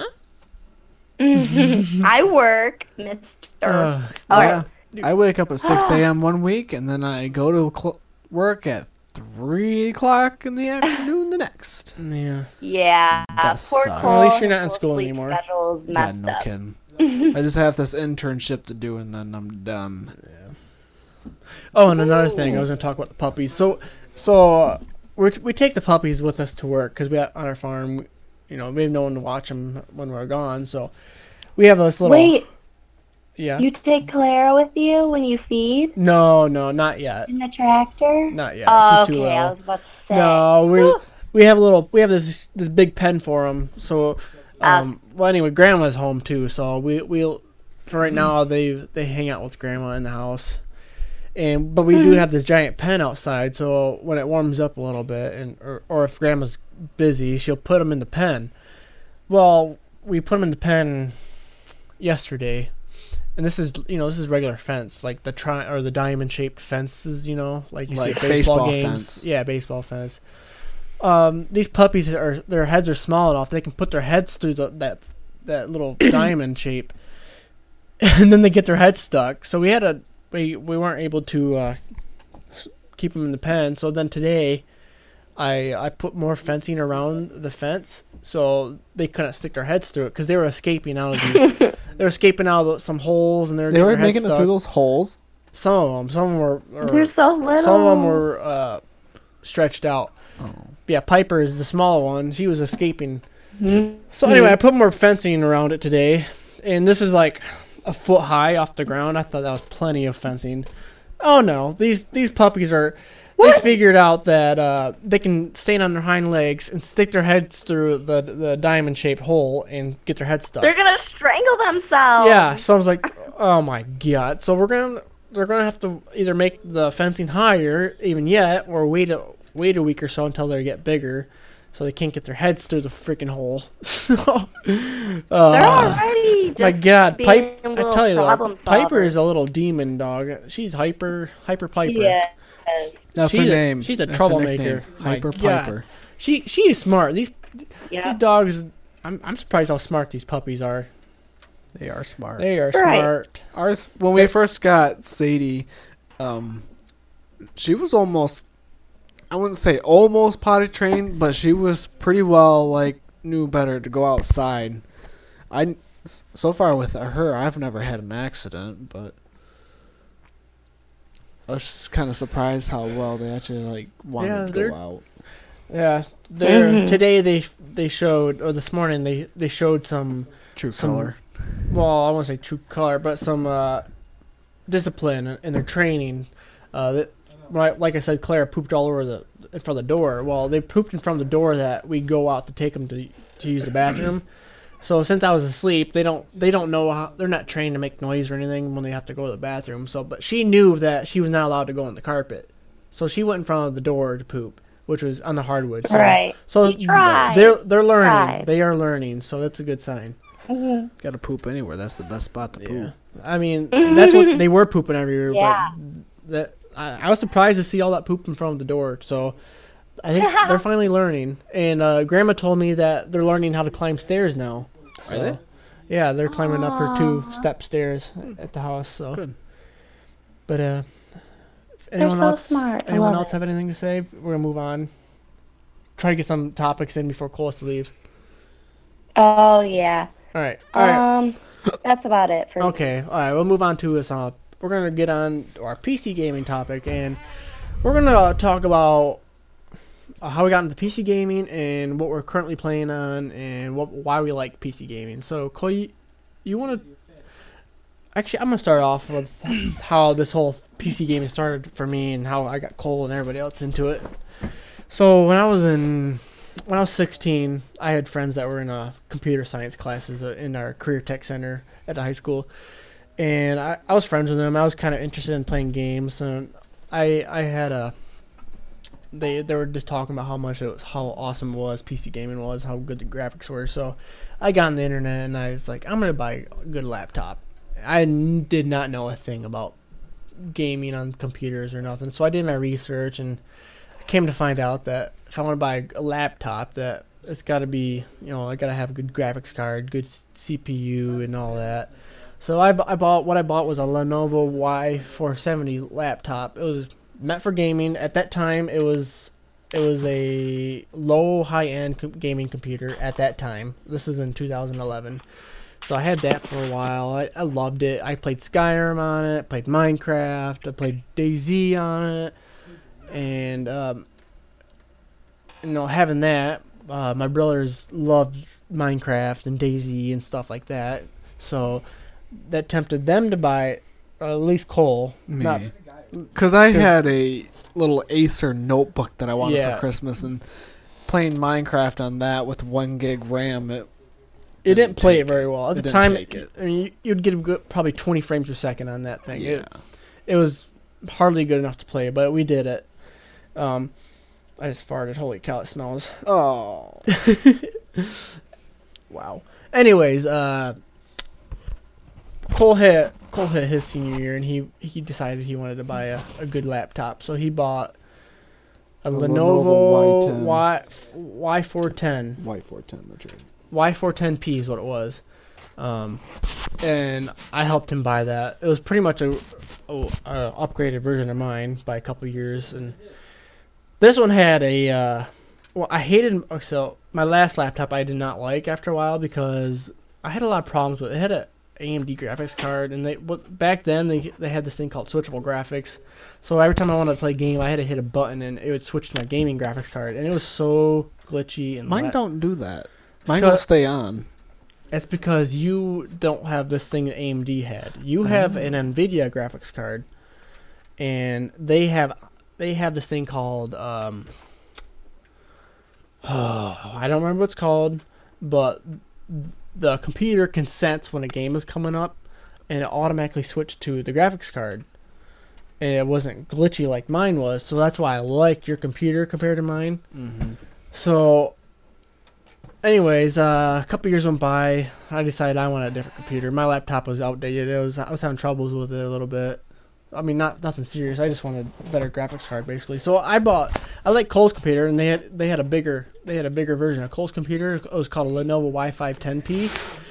I work, mister. All
Yeah.
right.
I wake up at 6 a.m. one week, and then I go to work at 3 o'clock in the afternoon the next.
Yeah.
Yeah.
That
Poor
sucks.
Cole.
Well, at least you're not in
His
school
sleep
anymore.
schedule's messed
yeah, no
up.
kidding. I just have this internship to do, and then I'm done.
Oh, and another thing, I was gonna talk about the puppies. So we take the puppies with us to work because we on our farm, you know, we have no one to watch them when we're gone. So we have this little.
Wait,
Yeah.
you take Clara with you when you feed
No, not yet.
in the tractor?
Not yet.
Oh,
She's too
okay. I
little.
was about to say.
No, we have this big pen for them. So, well, anyway, Grandma's home too. So we'll for right now they hang out with Grandma in the house, but we do have this giant pen outside. So when it warms up a little bit, or if Grandma's busy, she'll put them in the pen. Well, we put them in the pen yesterday. And this is regular fence, like the diamond shaped fences, like you see
Like
at baseball
baseball
games.
fence.
Yeah, baseball fence. These puppies their heads are small enough they can put their heads through that little diamond shape, and then they get their heads stuck. So we weren't able to keep them in the pen. So then today, I put more fencing around the fence so they couldn't stick their heads through it because they were escaping out of these. They were escaping out of some holes and
They
getting
were
their heads
making it
stuck.
through those holes.
Some of them were.
They're so little.
Some of them were stretched out.
Oh.
Yeah, Piper is the small one. She was escaping.
Mm-hmm.
So anyway, I put more fencing around it today, and this is like a foot high off the ground. I thought that was plenty of fencing. Oh no, these puppies are. They figured out that they can stand on their hind legs and stick their heads through the diamond-shaped hole and get their head stuck.
They're gonna strangle themselves.
Yeah, so I was like, oh my god. So they're gonna have to either make the fencing higher even yet, or wait a week or so until they get bigger, so they can't get their heads through the freaking hole. So,
They're already just
my god,
being
I
little
tell you,
problem
Piper is a
solvers.
little demon dog. She's hyper Piper.
She is.
That's
She's
her
a-
name.
she's a
That's her
troublemaker.
nickname.
My
Hyper
God.
Piper.
She is smart. These
Yeah.
dogs. I'm surprised how smart these puppies are.
They are smart.
They are
Right.
smart.
Ours, when we first got Sadie, she was almost, I wouldn't say almost potty trained, but she was pretty well, like, knew better to go outside. So far with her, I've never had an accident, but I was just kind of surprised how well they actually, like, wanted to go out.
Yeah, today they showed, or this morning they showed some
True
Some-
color.
well, I won't say true color, but some discipline in their training. Like I said, Clara pooped all over in front of the door. Well, they pooped in front of the door that we go out to take them to use the bathroom. So since I was asleep, they don't know how, they're not trained to make noise or anything when they have to go to the bathroom. So, but she knew that she was not allowed to go on the carpet, so she went in front of the door to poop, which was on the hardwood. So,
Right.
So
You tried.
they're learning.
Tried.
They are learning. So that's a good sign.
Got to poop anywhere. That's the best spot to poop.
I mean, that's what they were pooping everywhere.
Yeah.
But that I was surprised to see all that poop in front of the door. So I think they're finally learning. And Grandma told me that they're learning how to climb stairs now.
Are
So,
they?
Yeah, they're climbing up her 2-step stairs at the house. So
Good.
But
They're
anyone
so
else?
smart. I
Anyone
love
else
it.
have anything to say? We're gonna move on. Try to get some topics in before Cole has to leave.
Oh yeah.
All right. All right.
That's about it for me.
Okay, all right, we'll move on to this. We're going to get on to our PC gaming topic, and we're going to talk about how we got into PC gaming and what we're currently playing on and why we like PC gaming. So, Cole, you want to... Actually, I'm going to start off with how this whole PC gaming started for me and how I got Cole and everybody else into it. So, when I was 16, I had friends that were in computer science classes in our career tech center at the high school, and I was friends with them. I was kind of interested in playing games, and I had they were just talking about how awesome it was, PC gaming was, how good the graphics were. So I got on the internet and I was like, I'm gonna buy a good laptop. I did not know a thing about gaming on computers or nothing, so I did my research and came to find out that if I want to buy a laptop, that it's got to be, I got to have a good graphics card, good CPU, and all that. So I bought was a Lenovo Y470 laptop. It was meant for gaming. At that time, it was a low high-end gaming computer at that time. This is in 2011. So I had that for a while. I loved it. I played Skyrim on it, played Minecraft, I played DayZ on it. And having that, my brothers loved Minecraft and DayZ and stuff like that, so that tempted them to buy, at least Cole.
Me. Because I had a little Acer notebook that I wanted
Yeah.
for Christmas, and playing Minecraft on that with 1 gig RAM,
It didn't play it
take
very well at
It
the
didn't
time.
take it.
I mean, you'd get a good, probably 20 frames per second on that thing.
Yeah.
It was hardly good enough to play, but we did it. I just farted. Holy cow, it smells.
Oh.
Wow. Anyways, Cole hit his senior year, and he decided he wanted to buy a good laptop, so he bought a Lenovo Y410.
Y410, that's right.
Y410P is what it was. And I helped him buy that. It was pretty much a upgraded version of mine by a couple years, and this one had I hated, so my last laptop I did not like after a while because I had a lot of problems with it. It AMD graphics card, and back then they had this thing called switchable graphics. So every time I wanted to play a game, I had to hit a button, and it would switch to my gaming graphics card, and it was so glitchy. And
Mine don't do that. Mine will stay on.
It's because you don't have this thing that AMD had. You have an NVIDIA graphics card, and they have this thing called I don't remember what it's called, but the computer can sense when a game is coming up, and it automatically switched to the graphics card, and it wasn't glitchy like mine was. So that's why I liked your computer compared to mine.
Mm-hmm.
So anyways, a couple years went by. I decided I wanted a different computer. My laptop was outdated. I was having troubles with it a little bit. I mean, nothing serious. I just wanted a better graphics card, basically. So I like Cole's computer, and they had a bigger version of Cole's computer. It was called a Lenovo Y510P.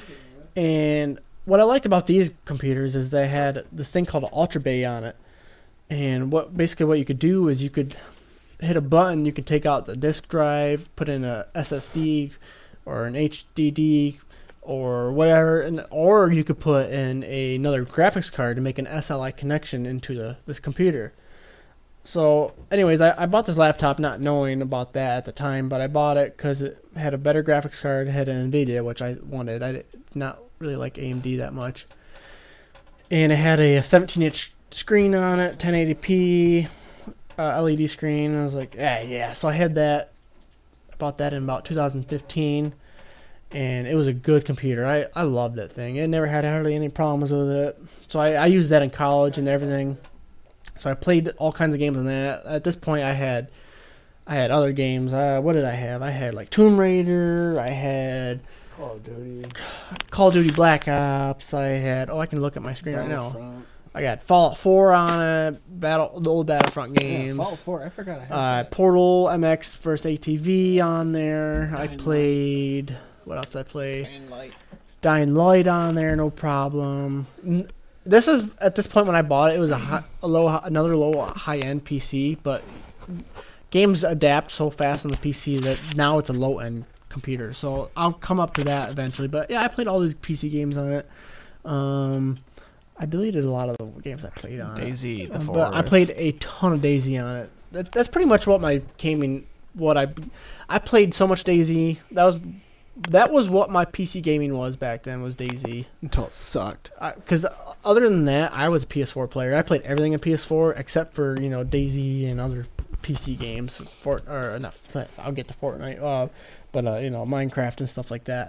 And what I liked about these computers is they had this thing called an Ultra Bay on it. And what you could do is you could hit a button, you could take out the disk drive, put in a SSD or an HDD or whatever, or you could put in another graphics card to make an SLI connection into this computer. So anyways, I bought this laptop not knowing about that at the time, but I bought it because it had a better graphics card, it had an NVIDIA, which I wanted. I did not really like AMD that much. And it had a 17-inch screen on it, 1080p, LED screen. I was like, yeah. So I had that. I bought that in about 2015. And it was a good computer. I loved that thing. It never had hardly any problems with it. So I used that in college and everything. So I played all kinds of games on that. At this point, I had other games. What did I have? I had like Tomb Raider. I had Call of Duty Black Ops. I had. I can look at my screen right now. I got Fallout 4 on it. The old Battlefront games.
Yeah, Fallout 4. I forgot I had that.
Portal MX vs ATV on there. I played. What else did I play? Dying Light on there, no problem. This is at this point when I bought it. It was another low high-end PC, but games adapt so fast on the PC that now it's a low-end computer. So I'll come up to that eventually. But yeah, I played all these PC games on it. I deleted a lot of the games I played on
Daisy,
it.
the Forest.
But I played a ton of Daisy on it. That's pretty much what my gaming. I played so much Daisy. That was what my PC gaming was back then, was Daisy.
Until it sucked.
Because other than that, I was a PS4 player. I played everything in PS4 except for, Daisy and other PC games. I'll get to Fortnite. But Minecraft and stuff like that.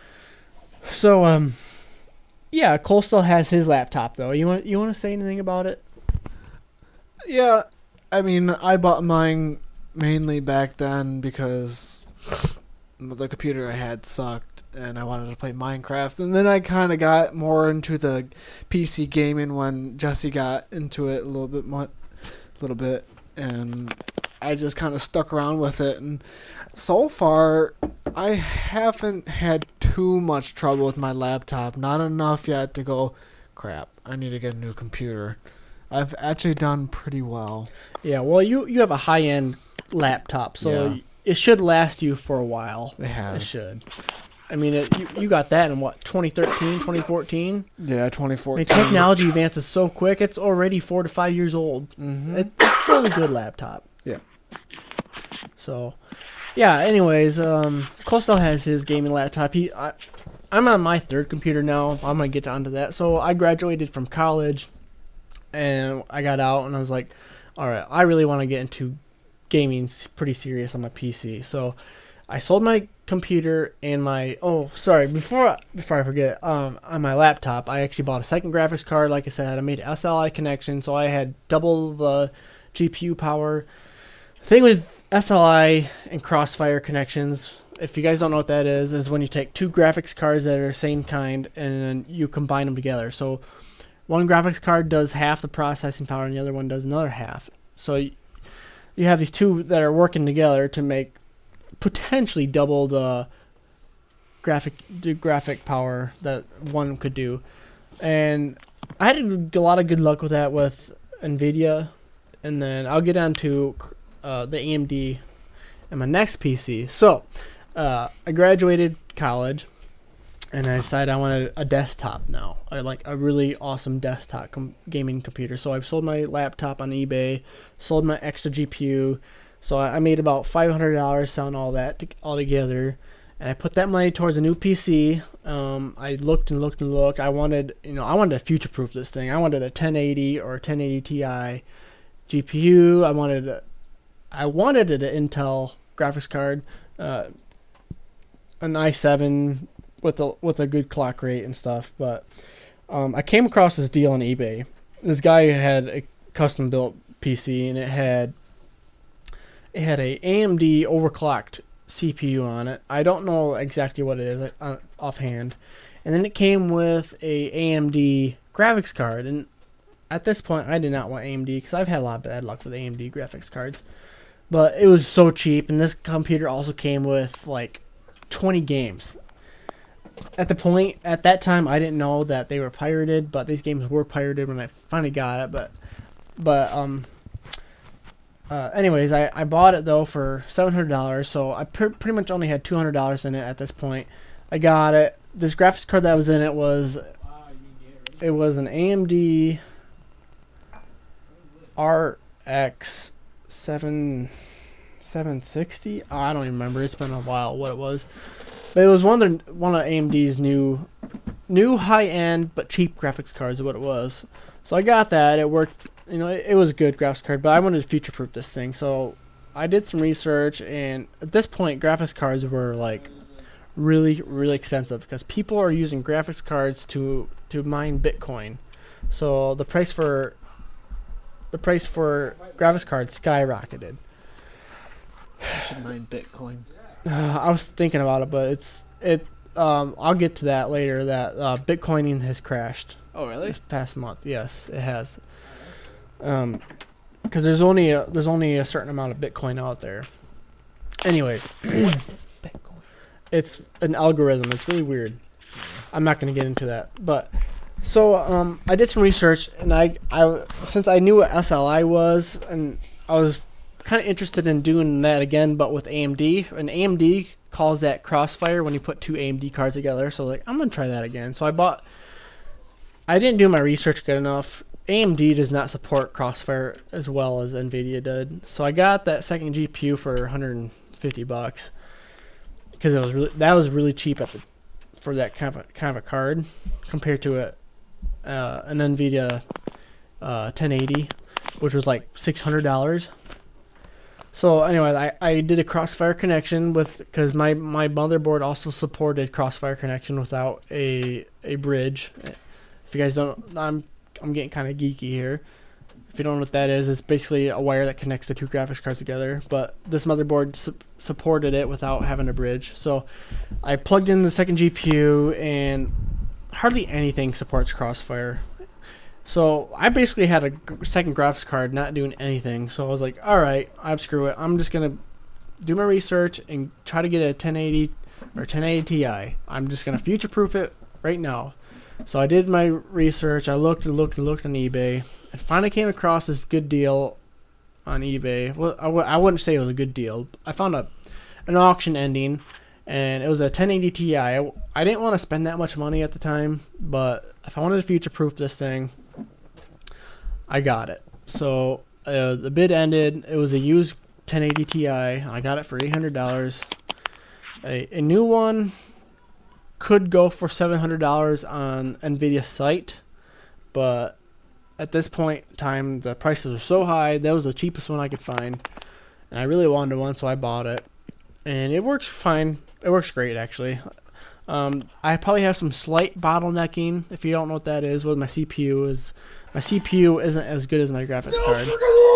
So, yeah, Cole still has his laptop, though. You want to say anything about it?
Yeah, I mean, I bought mine mainly back then because the computer I had sucked and I wanted to play Minecraft. And then I kind of got more into the PC gaming when Jesse got into it a little bit, and I just kind of stuck around with it. And so far, I haven't had too much trouble with my laptop. Not enough yet to go, crap, I need to get a new computer. I've actually done pretty well.
Yeah, well, you have a high-end laptop, so it should last you for a while.
It has.
It should. I mean, you got that in, 2013, 2014?
Yeah, 2014.
I mean, technology advances so quick, it's already 4 to 5 years old.
Mm-hmm.
It's still a good laptop.
Yeah.
So, yeah, anyways, Cole still has his gaming laptop. I'm on my third computer now. I'm going to get onto that. So, I graduated from college, and I got out, and I was like, all right, I really want to get into gaming pretty serious on my PC. So, I sold my computer and my before I forget, on my laptop I actually bought a second graphics card. Like I said, I made an SLI connection, so I had double the GPU power. The thing with SLI and Crossfire connections, if you guys don't know what that is when you take two graphics cards that are the same kind and then you combine them together. So one graphics card does half the processing power and the other one does another half. So you have these two that are working together to make potentially double the graphic power that one could do. And I had a lot of good luck with that with NVIDIA. And then I'll get on to the AMD and my next PC. So I graduated college and I decided I wanted a desktop now. I like a really awesome desktop gaming computer. So I sold my laptop on eBay, sold my extra GPU. So I made about $500 selling all that all together, and I put that money towards a new PC. I looked and looked and looked. I wanted to future-proof this thing. I wanted a 1080 or a 1080 Ti GPU. I wanted an Intel graphics card, an i7 with a good clock rate and stuff. But I came across this deal on eBay. This guy had a custom built PC, and it had a AMD overclocked CPU on it. I don't know exactly what it is offhand. And then it came with a AMD graphics card. And at this point, I did not want AMD because I've had a lot of bad luck with AMD graphics cards. But it was so cheap, and this computer also came with like 20 games. At that time, I didn't know that they were pirated, but these games were pirated when I finally got it. Anyways, I bought it though for $700, so I pretty much only had $200 in it at this point. I got it. This graphics card that was in it was an AMD RX 760. I don't even remember. It's been a while what it was, but it was one of AMD's new high end but cheap graphics cards. Is what it was. So I got that. It worked. It was a good graphics card, but I wanted to future-proof this thing. So I did some research, and at this point, graphics cards were like really, really expensive because people are using graphics cards to mine Bitcoin. So the price for graphics cards skyrocketed.
I should mine Bitcoin.
I was thinking about it, but I'll get to that later. That Bitcoining has crashed.
Oh, really?
This past month, yes, it has. Because there's only a certain amount of Bitcoin out there. Anyways,
What is Bitcoin?
it's an algorithm. It's really weird. I'm not going to get into that. But so I did some research, and I since I knew what SLI was, and I was kind of interested in doing that again, but with AMD. And AMD calls that crossfire when you put two AMD cards together. So I'm gonna try that again. So I didn't do my research good enough. AMD does not support Crossfire as well as Nvidia did, so I got that second GPU for $150 because that was really cheap for that kind of a card compared to an Nvidia 1080, which was like $600. So anyway, I did a Crossfire connection because my motherboard also supported Crossfire connection without a bridge. If you guys don't, I'm getting kind of geeky here. If you don't know what that is, it's basically a wire that connects the two graphics cards together. But this motherboard supported it without having a bridge. So I plugged in the second GPU, and hardly anything supports Crossfire. So I basically had a second graphics card not doing anything. So I was like, all right, screw it. I'm just going to do my research and try to get a 1080 or 1080 Ti. I'm just going to future-proof it right now. So I did my research. I looked and looked and looked on eBay, and finally came across this good deal on eBay. Well, I wouldn't say it was a good deal. I found an auction ending, and it was a 1080 Ti. I didn't want to spend that much money at the time, but if I wanted to future-proof this thing, I got it. So the bid ended. It was a used 1080 Ti. I got it for $800. A new one could go for $700 on Nvidia's site, but at this point in time, the prices are so high. That was the cheapest one I could find, and I really wanted one, so I bought it. And it works fine. It works great, actually. I probably have some slight bottlenecking, if you don't know what that is, with my CPU. My CPU isn't as good as my graphics card.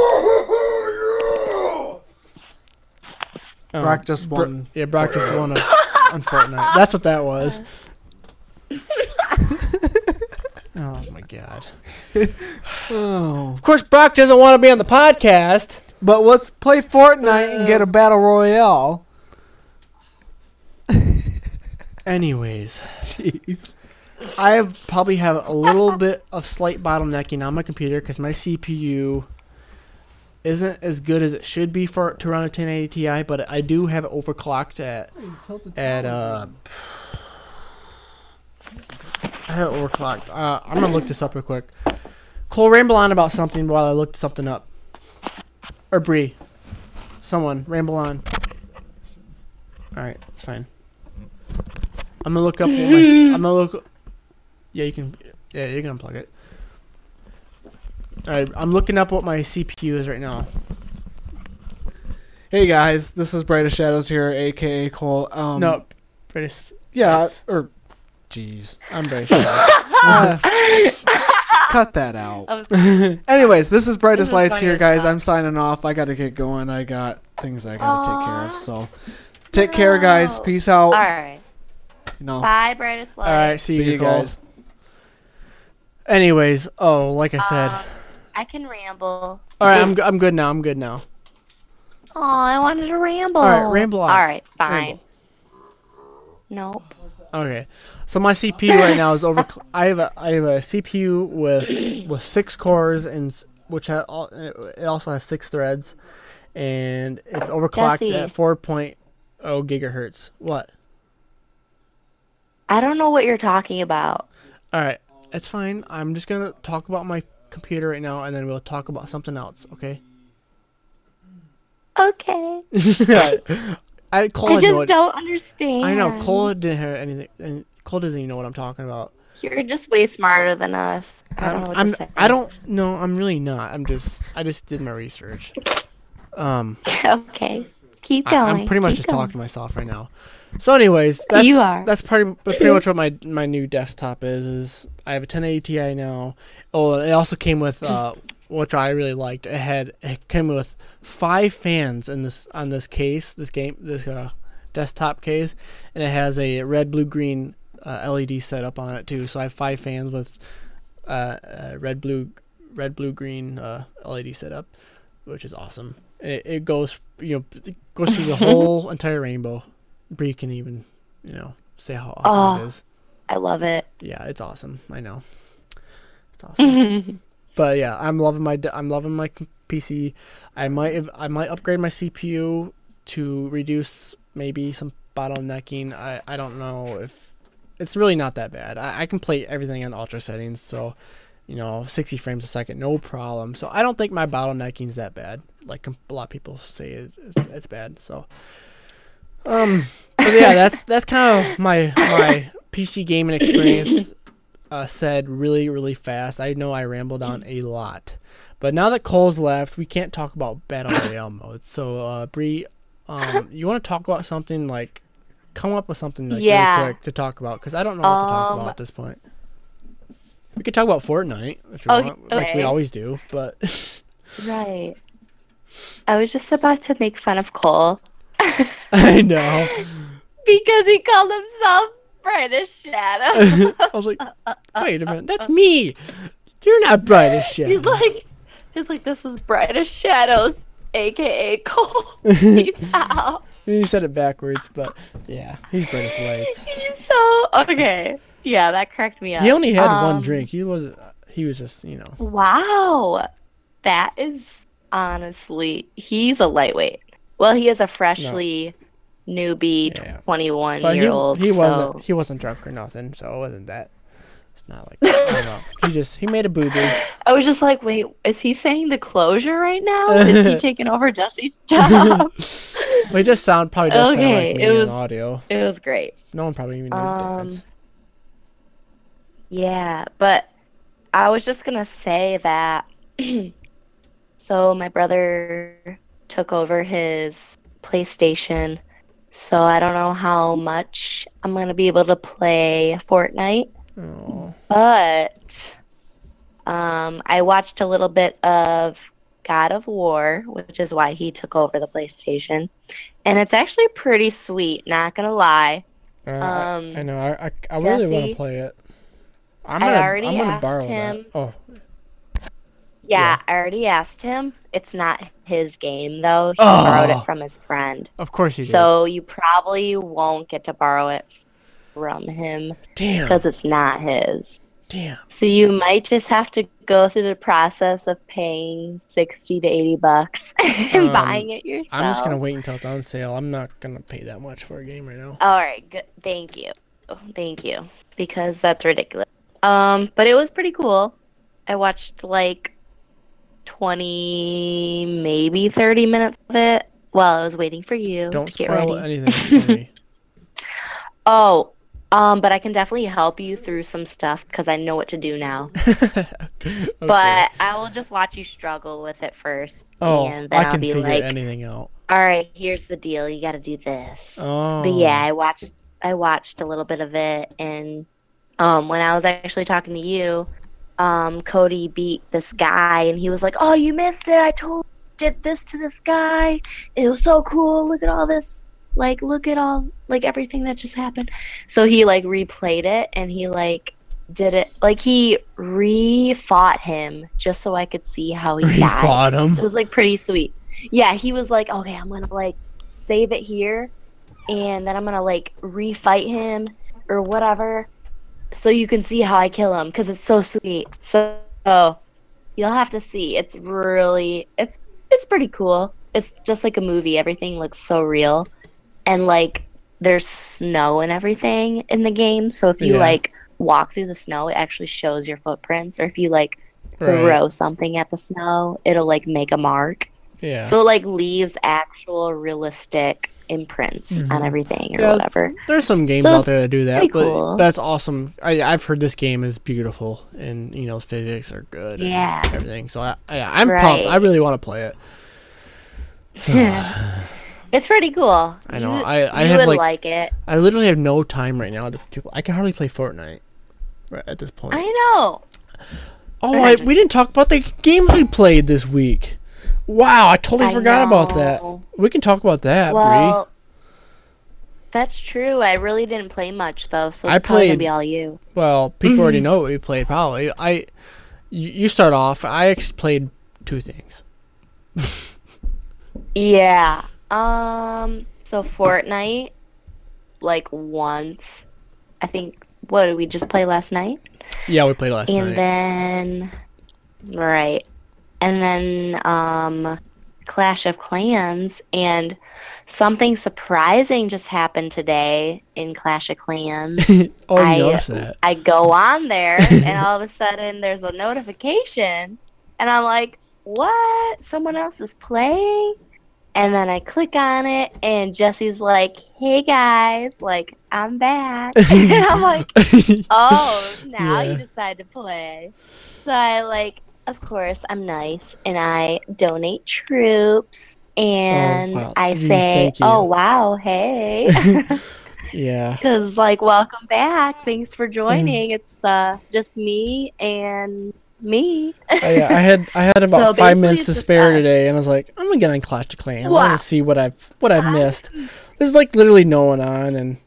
Brock just won.
Brock just won on Fortnite. That's what that was. Oh my god.
Oh.
Of course, Brock doesn't want to be on the podcast.
But let's play Fortnite and get a battle royale.
Anyways,
Jeez.
I probably have a little bit of slight bottlenecking on my computer because my CPU isn't as good as it should be to run a 1080 Ti, but I do have it overclocked at overclocked. I'm gonna look this up real quick. Cole, ramble on about something while I look something up. Or Bree. Someone ramble on. All right, it's fine. I'm gonna look up. I'm gonna look. Yeah, you can. Yeah, you can unplug it. All right, I'm looking up what my CPU is right now.
Hey guys, this is Brightest Shadows here, aka Cole.
No, British.
Yeah, or jeez,
I'm British.
cut that out.
Um,
Anyways, this is Brightest
This is
Lights
funny
here,
as
guys.
fuck.
I'm signing off. I gotta get going. I got things I gotta take care of. So, take care, guys.
No.
Peace out.
All right.
You know,
Bye, Brightest Lights.
All right, see you Cole.
guys.
Anyways, like I said.
I can ramble.
All right, I'm good now. I'm good now.
Oh, I wanted to ramble.
All right, ramble on.
All right, fine.
Ramble.
Nope.
Okay, so my CPU right now is over. I have a CPU with 6 cores and it also has 6 threads, and it's overclocked
Jesse.
at 4.0 gigahertz. What?
I don't know what you're talking about.
All right, it's fine. I'm just gonna talk about my computer right now, and then we'll talk about something else. Okay?
Okay.
Cole
I
has
just don't understand.
I know Cole didn't have anything, and Cole doesn't even know what I'm talking about.
You're just way smarter than us. I don't know what to say.
I don't. No, I'm really not. I just did my research.
Okay. Keep going.
I'm pretty much
Keep
just
going.
talking to myself right now. So, anyways, that's
You are.
that's pretty much what my new desktop is I have a 1080 Ti now. Oh, it also came with which I really liked. It came with 5 fans in this desktop case, and it has a red, blue, green LED setup on it too. So I have 5 fans with red, blue, green LED setup, which is awesome. It goes through the whole entire rainbow. Bree can even say how awesome it is.
I love it.
Yeah, it's awesome. I know, it's awesome. But yeah, I'm loving my PC. I might upgrade my CPU to reduce maybe some bottlenecking. I don't know if it's really not that bad. I can play everything on ultra settings, so 60 frames a second, no problem. So I don't think my bottlenecking is that bad. Like a lot of people say it's bad. So, but yeah, that's kind of my PC gaming experience. Said really, really fast. I know I rambled on a lot, but now that Cole's left, we can't talk about Battle Royale mode. So, Bree, you want to talk about something like, come up with something really quick to talk about, because I don't know what to talk about at this point. We could talk about Fortnite if you want, like we always do, but
Right. I was just about to make fun of Cole
I know.
because he called himself Brightest Shadow.
I was like, wait a minute, that's me. You're not bright as shit.
He's like, this is Brightest Shadows, aka Cole. Peace out.
You said it backwards, but yeah, he's brightest lights.
He's so okay. Yeah, that cracked me up.
He only had one drink. He was just,
Wow. That is honestly, he's a lightweight. Well, he is a freshly newbie
Yeah.
21-year-old.
But he wasn't drunk or nothing, so it wasn't that. It's not like I don't know. He made a boo boo.
I was just like, wait, is he saying the closure right now? Is he taking over Jesse's job?
Well, he just probably does sound
Okay,
like me
it was-
on audio.
It was great.
No one probably even knows the difference.
Yeah, but I was just gonna say that. So my brother took over his PlayStation, so I don't know how much I'm gonna be able to play Fortnite.
Oh,
But I watched a little bit of God of War, which is why he took over the PlayStation, and it's actually pretty sweet. Not gonna lie.
I know. I really want
Jesse,
to play it. I'm
already
gonna
asked
borrow
him.
that. Oh,
Yeah, I already asked him. It's not his game though. He borrowed it from his friend.
of course you did.
So you probably won't get to borrow it from him
Damn.
because it's not his.
Damn.
So you might just have to go through the process of paying $60 to $80 and buying it yourself.
I'm just gonna wait until it's on sale. I'm not gonna pay that much for a game right now.
All right, good. Thank you, because that's ridiculous. But it was pretty cool. I watched like 20, maybe 30 minutes of it while I was waiting for you
Don't
to get
spoil
ready.
anything for me.
Oh, but I can definitely help you through some stuff because I know what to do now.
Okay.
But I will just watch you struggle with it first,
Oh,
and then
I
I'll
can
be
figure
like,
anything out.
"All right, here's the deal. You got to do this."
Oh.
But yeah, I watched a little bit of it, and when I was actually talking to you, Cody beat this guy, and he was like, "Oh, you missed it. I totally did this to this guy. It was so cool. Look at all this. Like, look at all, like, everything that just happened." So he, like, replayed it, and he, like, did it. Like, he re-fought him just so I could see how he died.
Fought him.
It was, like, pretty sweet. Yeah, he was like, "Okay, I'm gonna, like, save it here, and then I'm gonna, like, re-fight him or whatever so you can see how I kill him because it's so sweet." So you'll have to see. It's really, it's pretty cool. It's just like a movie. Everything looks so real. And, like, there's snow and everything in the game. So if you,
Yeah.
like, walk through the snow, it actually shows your footprints. Or if you, like,
Right.
throw something at the snow, it'll, like, make a mark.
Yeah.
So it, like, leaves actual realistic imprints on everything or
Yeah,
whatever.
There's some games
So
out
it's
there that do that,
pretty
but
cool.
that's awesome. I've heard this game is beautiful, and physics are good.
Yeah.
And everything. So I'm
Right.
pumped. I really want to play it.
It's pretty cool.
I know.
You,
I
you
have,
would
like-
like it.
I literally have no time right now. I can hardly play Fortnite right at this point.
I know.
We didn't talk about the games we played this week. Wow, I totally
I
forgot about that.
know.
We can talk about that, Bree.
Well, that's true. I really didn't play much though, so
I
it's probably gonna
played-
be all you.
Well, people already know what we played. Probably. You start off. I actually played two things.
Yeah. So Fortnite, like once, I think. What did we just play last night?
Yeah, we played last
And
night.
then, right. And then, Clash of Clans, and something surprising just happened today in Clash of Clans.
Oh,
I-
you noticed that?
I go on there, and all of a sudden there's a notification, and I'm like, "What? Someone else is playing?" And then I click on it, and Jesse's like, "Hey guys, like I'm back," and I'm like, "Oh, now
Yeah.
you decide to play." So I like, of course, I'm nice, and I donate troops, and
wow.
I
Yes,
say,
thank you.
"Oh wow, hey."
Yeah.
Because, like, welcome back. Thanks for joining. It's just me and me.
I had about
So
5
basically
minutes
it's
to
just
spare
us.
today, and I was like, I'm gonna get on Clash of Clans. I
Wow.
want to see what I've missed. There's like literally no one on,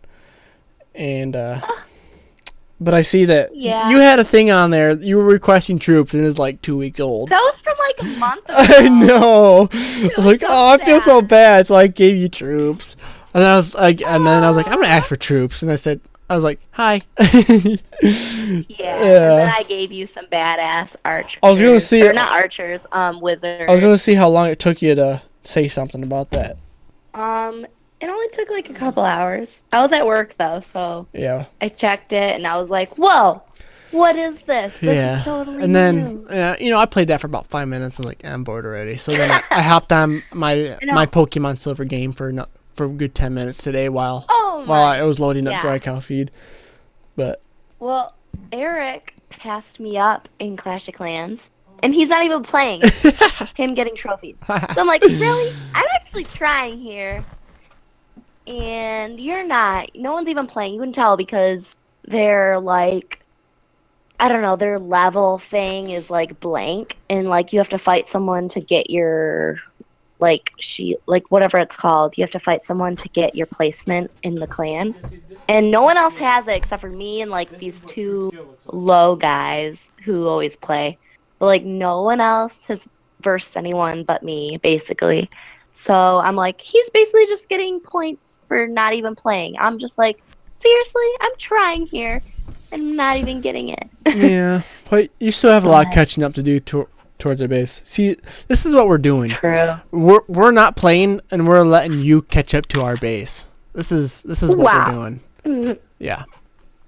but I see that
Yeah.
you had a thing on there. You were requesting troops, and it's like 2 weeks old.
That was from, like, a month ago.
I know. I was like,
so
oh, I feel so
sad.
bad, so I gave you troops. And then I was like, I'm gonna ask for troops, and I was like, hi.
Yeah. And then I gave you some badass archers.
I was gonna see
Or
it-
not archers, wizards.
I was gonna see how long it took you to say something about that.
It only took, like, a couple hours. I was at work, though, so
Yeah.
I checked it, and I was like, whoa, what is this? This
Yeah.
is totally
And then,
new.
I played that for about 5 minutes and like, I'm bored already. So then I hopped on my
know.
Pokemon Silver game for a good 10 minutes today while
Oh,
while
my.
I was loading up
Yeah.
dry cow feed. But
Well, Eric passed me up in Clash of Clans, and he's not even playing. It's just him getting trophies. So I'm like, really? I'm actually trying here, and you're not. No one's even playing. You can tell because they're like, I don't know, their level thing is like blank, and like you have to fight someone to get your like whatever it's called. You have to fight someone to get your placement in the clan. And no one else has it except for me and like these two low guys who always play. But like no one else has versed anyone but me, basically. So I'm like, he's basically just getting points for not even playing. I'm just like, seriously, I'm trying here. I'm not even getting it.
yeah, but you still have a lot of catching up to do towards the base. See, this is what we're doing.
True.
We're not playing, and we're letting you catch up to our base. This is what
Wow.
we're doing.
Mhm.
Yeah.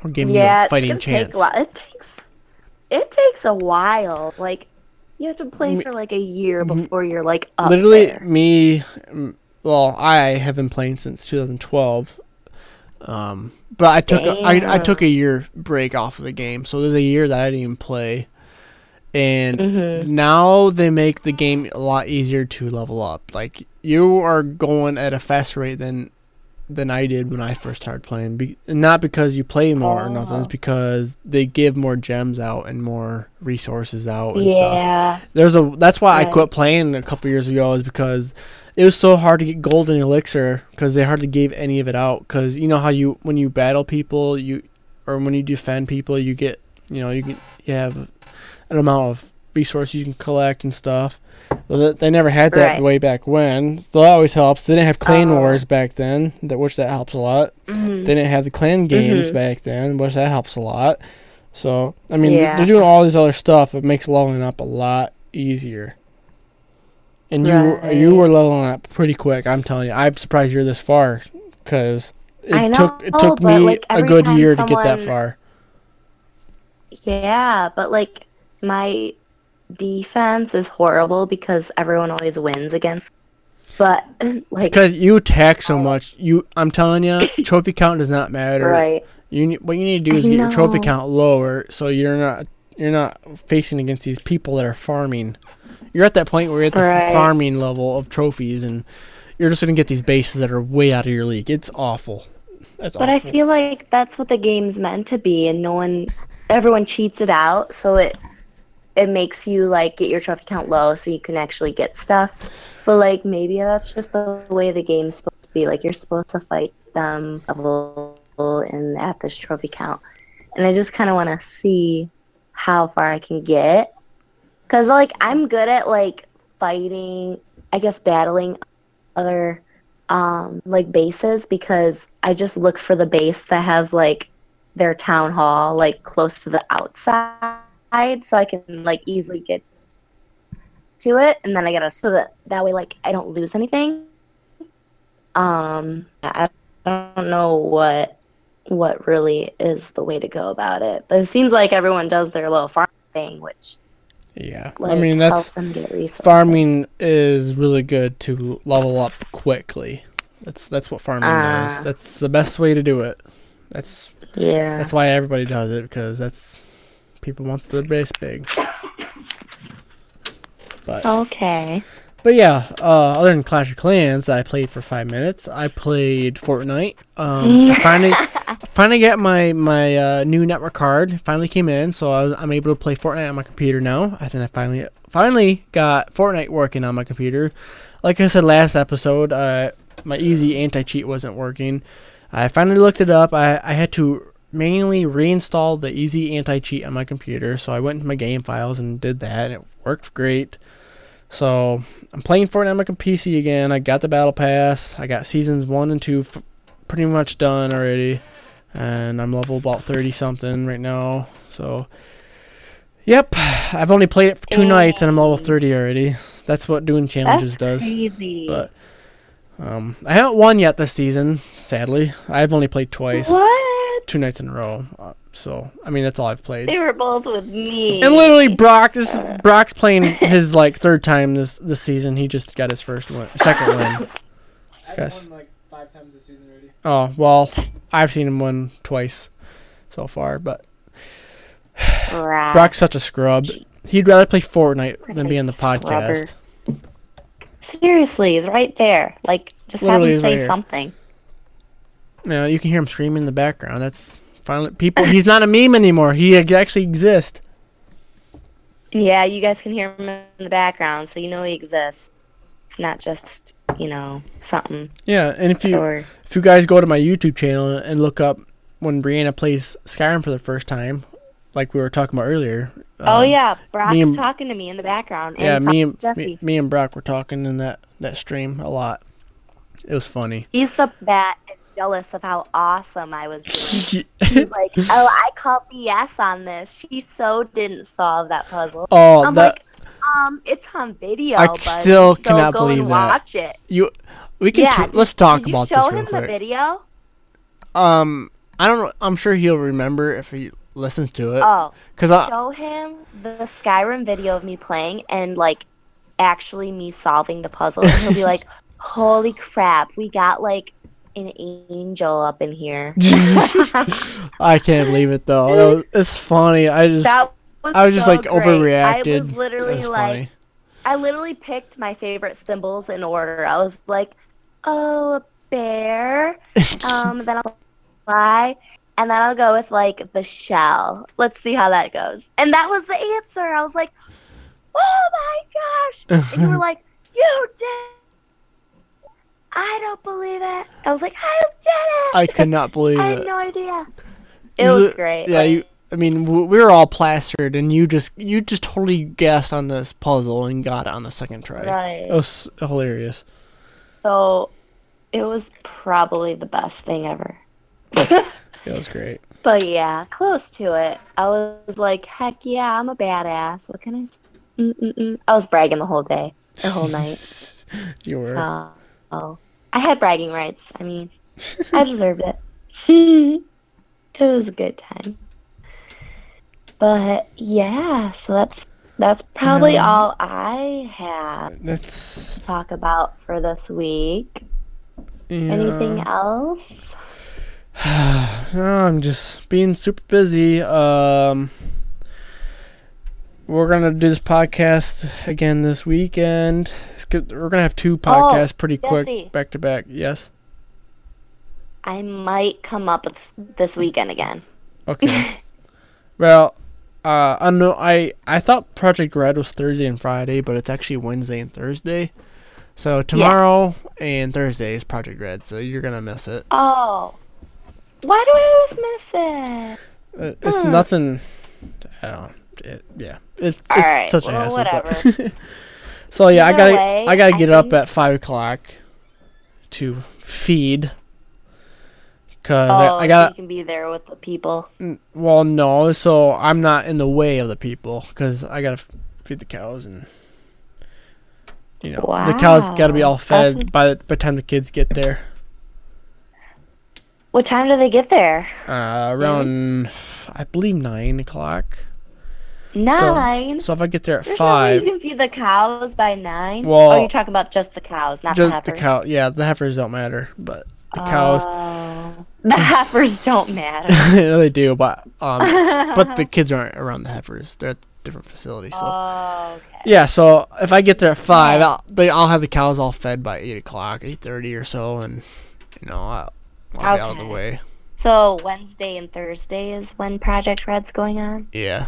or giving you
Yeah,
a
it's
fighting
gonna
chance.
take a while. It takes a while. Like you have to play for like a year before you're like up
Literally,
there.
well, I have been playing since 2012. But I took a year break off of the game, so there's a year that I didn't even play. And now they make the game a lot easier to level up. Like you are going at a faster rate than I did when I first started playing. Not because you play more or nothing. It's because they give more gems out and more resources out and stuff.
Yeah.
That's why I
Right.
quit playing a couple years ago, is because it was so hard to get gold and elixir because they hardly gave any of it out. Because you know how when you battle people, or when you defend people, you get, you have an amount of resources you can collect and stuff. Well, they never had that
Right.
way back when, so that always helps. They didn't have clan wars back then, which that helps a lot. They didn't have the clan games back then, which that helps a lot. So, I mean,
Yeah.
they're doing all this other stuff. It makes leveling up a lot easier. And you
Right.
were leveling up pretty quick. I'm telling you, I'm surprised you're this far, because
I
it
know,
took
but,
me
like,
a
every
good
time
year to get that
someone-
far.
Yeah, but like my defense is horrible because everyone always wins against. But like,
Because you attack so much. I'm telling you, trophy count does not matter.
right?
What you need to do is
I
get your trophy
know.
count lower, so you're not facing against these people that are farming. You're at that point where you're at the
Right.
farming level of trophies, and you're just gonna get these bases that are way out of your league. It's awful. That's
But
awful.
I feel like that's what the game's meant to be, and everyone cheats it out, so it makes you like get your trophy count low so you can actually get stuff. But like maybe that's just the way the game's supposed to be. Like you're supposed to fight them level and at this trophy count. And I just kind of want to see how far I can get. Cuz like I'm good at like fighting, I guess battling other like bases, because I just look for the base that has like their town hall like close to the outside, so I can like easily get to it, and then I gotta, so that way like I don't lose anything. I don't know what really is the way to go about it, but it seems like everyone does their little farm thing, which
Yeah,
like
I mean
helps
that's
them get resources.
farming is really good to level up quickly. That's what farming does. That's the best way to do it. That's
Yeah.
why everybody does it, because that's people wants their base big.
Okay.
But yeah, other than Clash of Clans, I played for 5 minutes. I played Fortnite. I finally got my new network card. It finally came in, so I'm able to play Fortnite on my computer now. I think I finally got Fortnite working on my computer. Like I said last episode, my easy anti-cheat wasn't working. I finally looked it up. I had to manually reinstall the easy anti-cheat on my computer, so I went into my game files and did that, and it worked great. So I'm playing Fortnite on my PC again. I got the battle pass. I got seasons 1 and 2 pretty much done already, and I'm level about 30 something right now. So yep, I've only played it for 2 nights and I'm level 30 already. That's what doing challenges
That's
does.
crazy.
But I haven't won yet this season, sadly. I've only played twice,
What?
2 nights in a row. So I mean, that's all I've played.
They were both with me.
And literally, Brock's playing his like 3rd time this season. He just got his second win.
I've won like 5 times this season already.
Oh well, I've seen him win twice so far. But
Right.
Brock's such a scrub. He'd rather play Fortnite than be on the
Scrubber.
podcast.
Seriously, he's right there. Like, just
Literally,
have
he's
him say
right here.
something.
Now you can hear him screaming in the background. That's finally people. He's not a meme anymore. He actually exists.
Yeah, you guys can hear him in the background, so you know he exists. It's not just, something.
Yeah, and if
Or
you guys go to my YouTube channel and look up when Brianna plays Skyrim for the first time, like we were talking about earlier.
oh yeah, Brock's
me and-
talking to me in the background.
Yeah,
And
me
Jesse.
and me and Brock were talking in that stream a lot. It was funny.
He's that is jealous of how awesome I was doing. He's like, oh, I call BS on this. She so didn't solve that puzzle.
Oh,
I'm
that
like, it's on video,
I
buddy,
still
so
cannot
go
believe
and
that.
watch it.
we can
Yeah,
let's talk
did
about
you show
this real
him the
quick.
video?
I don't know. I'm sure he'll remember if he listens to it.
Oh,
Cause
show him the Skyrim video of me playing and like actually me solving the puzzle, and he'll be like, "Holy crap, we got like an angel up in here."
I can't believe it though. It's funny. I was just
so
like
great.
overreacted.
I was literally
That's
like,
funny.
I literally picked my favorite symbols in order. I was like, "Oh, a bear," then I'll fly. And then I'll go with like the shell. Let's see how that goes. And that was the answer. I was like, "Oh my gosh!" And you were like, "You did! I don't believe it." I was like, "I did it!"
I could not believe
I
it.
had no idea. It was great.
Yeah,
like,
I mean, we were all plastered, and you just totally guessed on this puzzle and got it on the second try.
Right.
It was hilarious.
So it was probably the best thing ever.
It was great.
But yeah, close to it. I was like, heck yeah, I'm a badass. What can I say? I was bragging the whole day, the whole night.
You were.
So I had bragging rights. I mean, I deserved it. It was a good time. But yeah, so that's probably all I have
That's
to talk about for this week. Anything else?
No, I'm just being super busy. We're gonna do this podcast again this weekend. We're gonna have 2 podcasts pretty quick,
Jesse.
back to back. Yes.
I might come up with this weekend again.
Okay. Well, I know I thought Project Red was Thursday and Friday, but it's actually Wednesday and Thursday. So tomorrow and Thursday is Project Red, so you're gonna miss it.
Oh. Why do I always miss it?
It's nothing. I don't know. It's
All right,
such a
well,
hassle.
whatever.
But so yeah,
Either way,
I gotta get up
think-
at 5:00 to feed. Cause
Oh,
I
so
got
you can be there with the people.
well, no, so I'm not in the way of the people because I gotta feed the cows and the cows gotta be all
That's
fed by the time the kids get there.
What time do they get there?
Around I believe 9:00.
9.
So if I get there at
There's no way
5,
you can feed the cows by 9.
Well-
Oh, you're talking about just the cows, not the
just
heifers.
the cow. Yeah, the heifers don't matter, but the cows.
Oh, the heifers don't matter.
No, they do, but the kids aren't around the heifers. They're at different facilities. So
Oh, okay.
yeah, so if I get there at 5, I'll have the cows all fed by 8:00, 8:30 or so, and I'll be out of the
Okay.
way.
So Wednesday and Thursday is when Project Red's going on?
Yeah.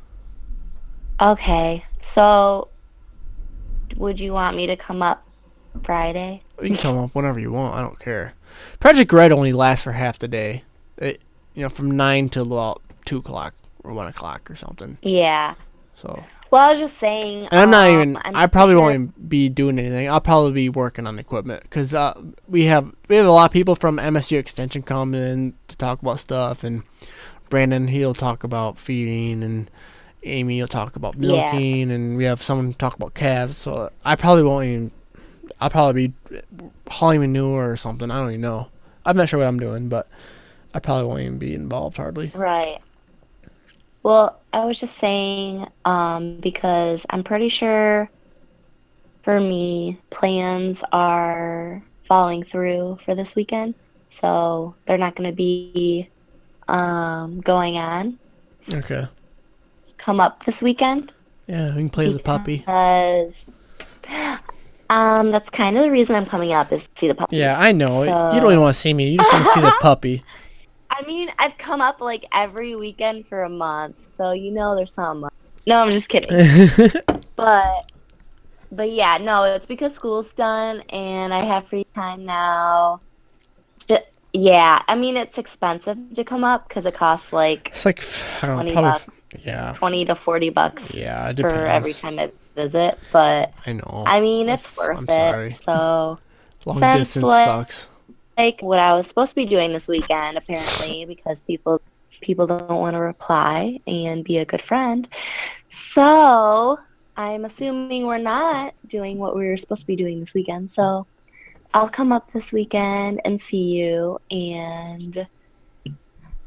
Okay. So would you want me to come up Friday?
You can come up whenever you want. I don't care. Project Red only lasts for half the day. From 9 till about 2:00 or 1:00 or something.
Yeah.
So.
Well, I was just saying.
And I'm not even.
I'm
I probably
sure-
won't even be doing anything. I'll probably be working on equipment because we have a lot of people from MSU Extension come in to talk about stuff, and Brandon he'll talk about feeding, and Amy will talk about milking, and we have someone talk about calves. So I probably won't even. I'll probably be hauling manure or something. I don't even know. I'm not sure what I'm doing, but I probably won't even be involved hardly.
Right. Well, I was just saying, because I'm pretty sure for me, plans are falling through for this weekend. So they're not going to be going on.
Okay.
Come up this weekend.
Yeah, we can play with the puppy.
Because that's kind of the reason I'm coming up is to see the puppy.
Yeah, I know.
So-
You don't even want to see me. You just want to see the puppy.
I mean, I've come up like every weekend for a month, so there's something. No, I'm just kidding. But yeah, no, it's because school's done and I have free time now. Yeah, I mean it's expensive to come up because it costs like
It's like, I don't know,
20
probably.
bucks,
Yeah.
20 to 40 bucks
Yeah, it
for
depends.
every time I visit. But
I know.
I mean, it's
That's-
worth
I'm
it.
sorry.
So.
Long
since,
distance
like-
sucks.
Like what I was supposed to be doing this weekend, apparently, because people don't want to reply and be a good friend. So I'm assuming we're not doing what we were supposed to be doing this weekend. So I'll come up this weekend and see you, and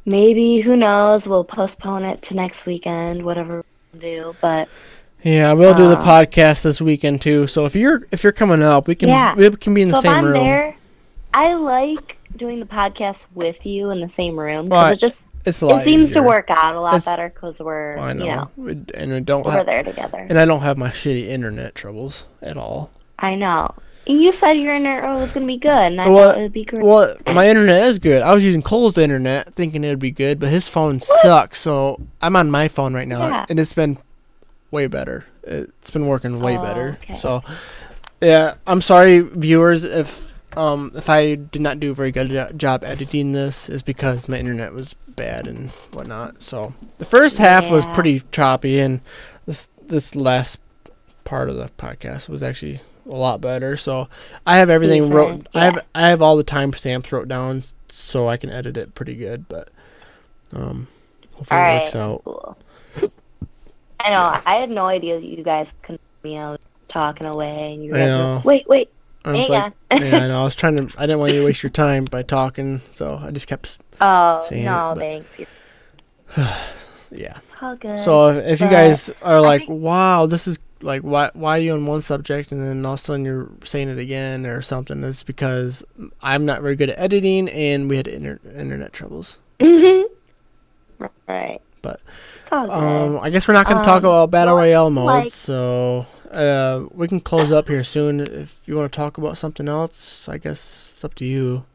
maybe, who knows, we'll postpone it to next weekend, whatever we do. But
Yeah, we'll do the podcast this weekend too. So if you're coming up, we can be in the
so if
same
I'm
room.
there, I like doing the podcast with you in the same room
Well,
because
it's a lot
it seems
easier.
to work out a lot
It's-
better because we're
I know.
you know
And we don't
we're
have,
there together.
and I don't have my shitty internet troubles at all.
I know. And you said your internet was gonna be good, and I
Well,
thought it would be great.
Well, my internet is good. I was using Cole's internet thinking it would be good, but his phone sucks. So I'm on my phone right now,
Yeah.
and it's been way better. It's been working way
Oh,
better.
okay.
So, yeah, I'm sorry, viewers, if I did not do a very good job editing this, is because my internet was bad and whatnot. So the first half was
Yeah.
pretty choppy, and this last part of the podcast was actually a lot better. So I have everything
Decent,
wrote.
yeah.
I have all the timestamps wrote down, so I can edit it pretty good. But hopefully
All
it
right,
works out.
cool. I know. I had no idea that you guys couldn't. I was talking away, and you
I
guys
know.
were wait.
I was
Hang
like, yeah, I know. I was trying to. I didn't want you to waste your time by talking, so I just kept.
Oh
Saying
no,
it, but-
thanks.
Yeah.
It's all good.
So if you
but
guys are like,
think-
wow, this is like, why are you on one subject and then all of a sudden you're saying it again or something, it's because I'm not very good at editing and we had internet troubles.
Mhm. Right.
But
It's all good.
I guess we're not going to talk about Battle
well,
Royale mode,
like-
so we can close up here soon. If you want to talk about something else, I guess it's up to you.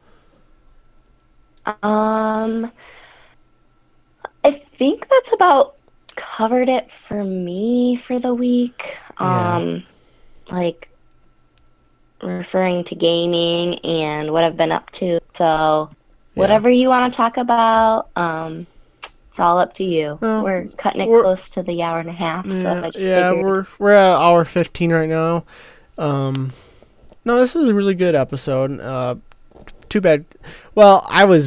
I think that's about covered it for me for the week.
Yeah.
Like referring to gaming and what I've been up to. So whatever you want to talk about, it's all up to you.
Well,
we're cutting it
we're-
close to the hour and a half, so
Yeah,
I just
yeah,
figured.
we're at hour 15 right now. No, this is a really good episode. Too bad. Well,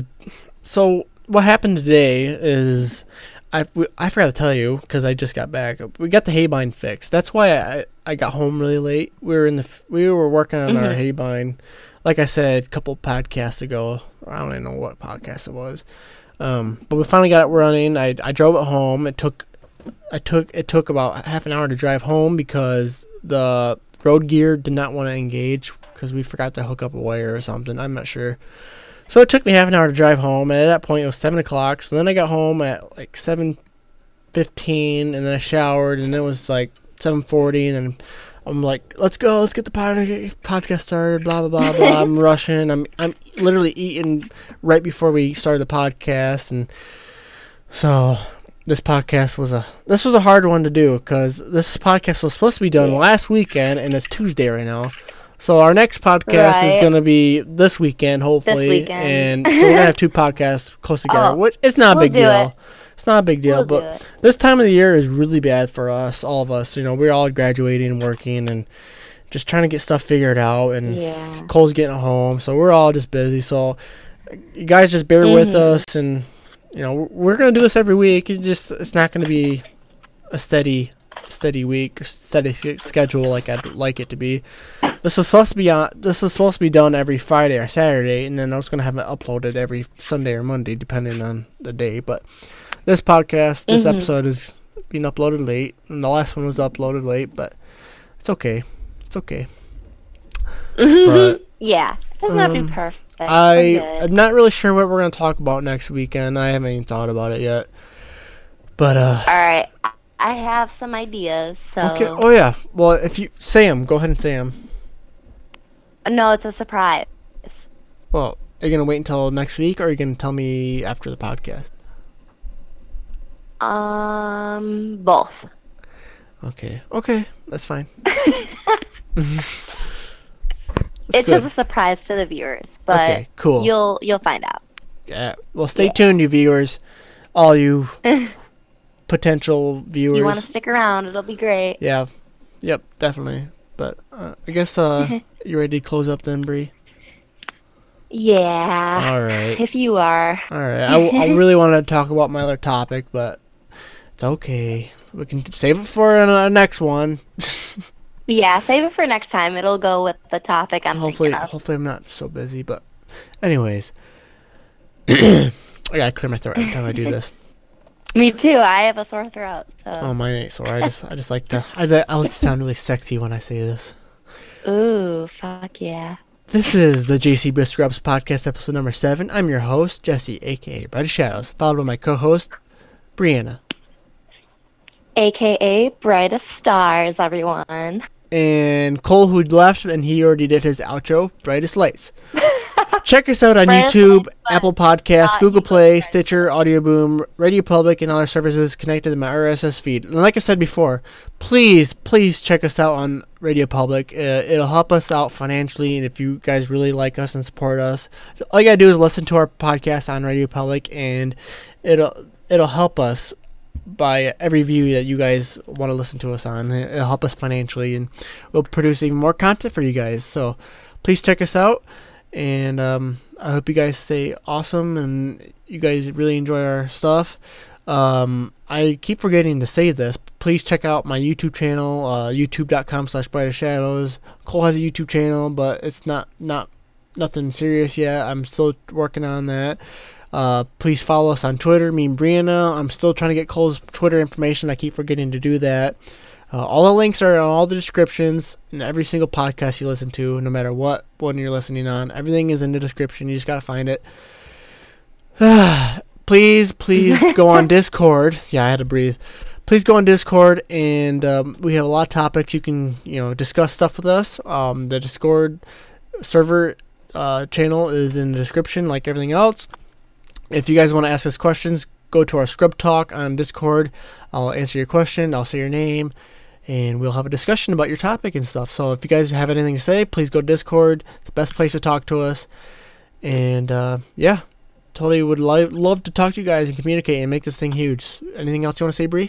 so what happened today is I forgot to tell you because I just got back. We got the Haybine fixed. That's why I got home really late. We were working on our Haybine, like I said a couple podcasts ago. I don't even know what podcast it was. But we finally got it running. I drove it home. It took about half an hour to drive home because the road gear did not want to engage because we forgot to hook up a wire or something. I'm not sure. So it took me half an hour to drive home, and at that point it was 7 o'clock. So then I got home at like 7:15, and then I showered, and it was like 7:40, and then I'm like, let's get the podcast started, blah, blah, blah, blah. I'm rushing. I'm literally eating right before we started the podcast, and so this was a hard one to do because this podcast was supposed to be done last weekend, and it's Tuesday right now. So our next podcast is
Right.
going to be this weekend, hopefully.
weekend.
And so we're going to have two podcasts close together,
Oh,
which it's not a
we'll
big
do
deal.
it.
It's not a big deal,
We'll do
but
it.
this time of the year is really bad for us, all of us. You know, we're all graduating and working and just trying to get stuff figured out. And
Yeah.
Cole's getting home, so we're all just busy. So you guys just bear with us, and you know we're gonna do this every week. It's not gonna be a steady week or steady schedule like I'd like it to be. This is supposed to be done every Friday or Saturday, and then I was gonna have it uploaded every Sunday or Monday, depending on the day. But this podcast, this episode is being uploaded late, and the last one was uploaded late, but it's okay. It's okay. But
Yeah. It doesn't have to be perfect. We're good.
I'm not really sure what we're gonna talk about next weekend. I haven't even thought about it yet. But
All right. I have some ideas. So
okay. Oh yeah. Well, if you say them, go ahead and say them.
No, it's a surprise.
Well, are you gonna wait until next week, or are you gonna tell me after the podcast?
Both.
Okay, that's fine.
It's
good.
just a surprise to the viewers, but
Okay, cool.
You'll find out.
Yeah. Well, stay tuned, you viewers, all you potential viewers.
You want to stick around? It'll be great.
Yeah. Yep. Definitely. But I guess you ready to close up then, Bree?
Yeah.
All right.
If you are.
All right. I really wanted to talk about my other topic, but it's okay. We can save it for a next one.
Yeah, save it for next time. It'll go with the topic I'm
Hopefully
thinking of.
I'm not so busy. But anyways, I gotta clear my throat every time I do this.
Me too. I have a sore throat. So.
Oh, mine ain't sore. I just like to. I like to sound really sexy when I say this.
Ooh, fuck yeah.
This is the JC Brisk Scrubs podcast, episode number 7. I'm your host, Jesse, aka Brightest Shadows, followed by my co-host, Brianna,
AKA Brightest Stars, everyone.
and Cole, who left, and he already did his outro, Brightest Lights. Check us out on
Brightest
YouTube,
Lights,
Apple Podcasts, Google
YouTube,
Play,
Brightest
Stitcher, Audio Boom, Radio Public, and other services connected to my RSS feed. And like I said before, please check us out on Radio Public. It'll help us out financially, and if you guys really like us and support us, all you gotta do is listen to our podcast on Radio Public, and it'll help us by every view that you guys want to listen to us on. It'll help us financially, and we'll produce even more content for you guys. So please check us out, and I hope you guys stay awesome and you guys really enjoy our stuff. I keep forgetting to say this. Please check out my YouTube channel, youtube.com/brightestshadows. Cole has a YouTube channel, but it's not nothing serious yet. I'm still working on that. Please follow us on Twitter, me and Brianna. I'm still trying to get Cole's Twitter information. I keep forgetting to do that. All the links are on all the descriptions in every single podcast you listen to, no matter what one you're listening on. Everything is in the description. You just got to find it. Please go on Discord. Yeah, I had to breathe. Please go on Discord, and we have a lot of topics. You can discuss stuff with us. The Discord server channel is in the description, like everything else. If you guys want to ask us questions, go to our Scrub Talk on Discord. I'll answer your question. I'll say your name, and we'll have a discussion about your topic and stuff. So if you guys have anything to say, please go to Discord. It's the best place to talk to us. And yeah, totally would love to talk to you guys and communicate and make this thing huge. Anything else you want to say, Bree?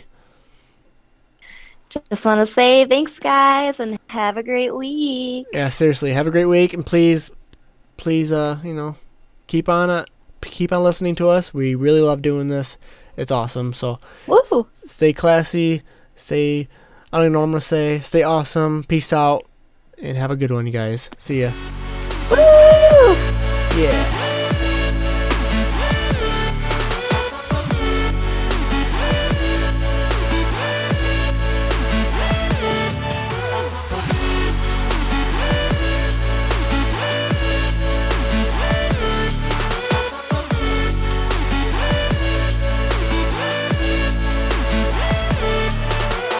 Just want to say thanks, guys, and have a great week.
Yeah, seriously, have a great week, and please, keep on listening to us. We really love doing this. It's awesome. So
Woo.
Stay classy. I don't even know what I'm gonna say. Stay awesome. Peace out, and have a good one, you guys. See ya.
Woo!
Yeah.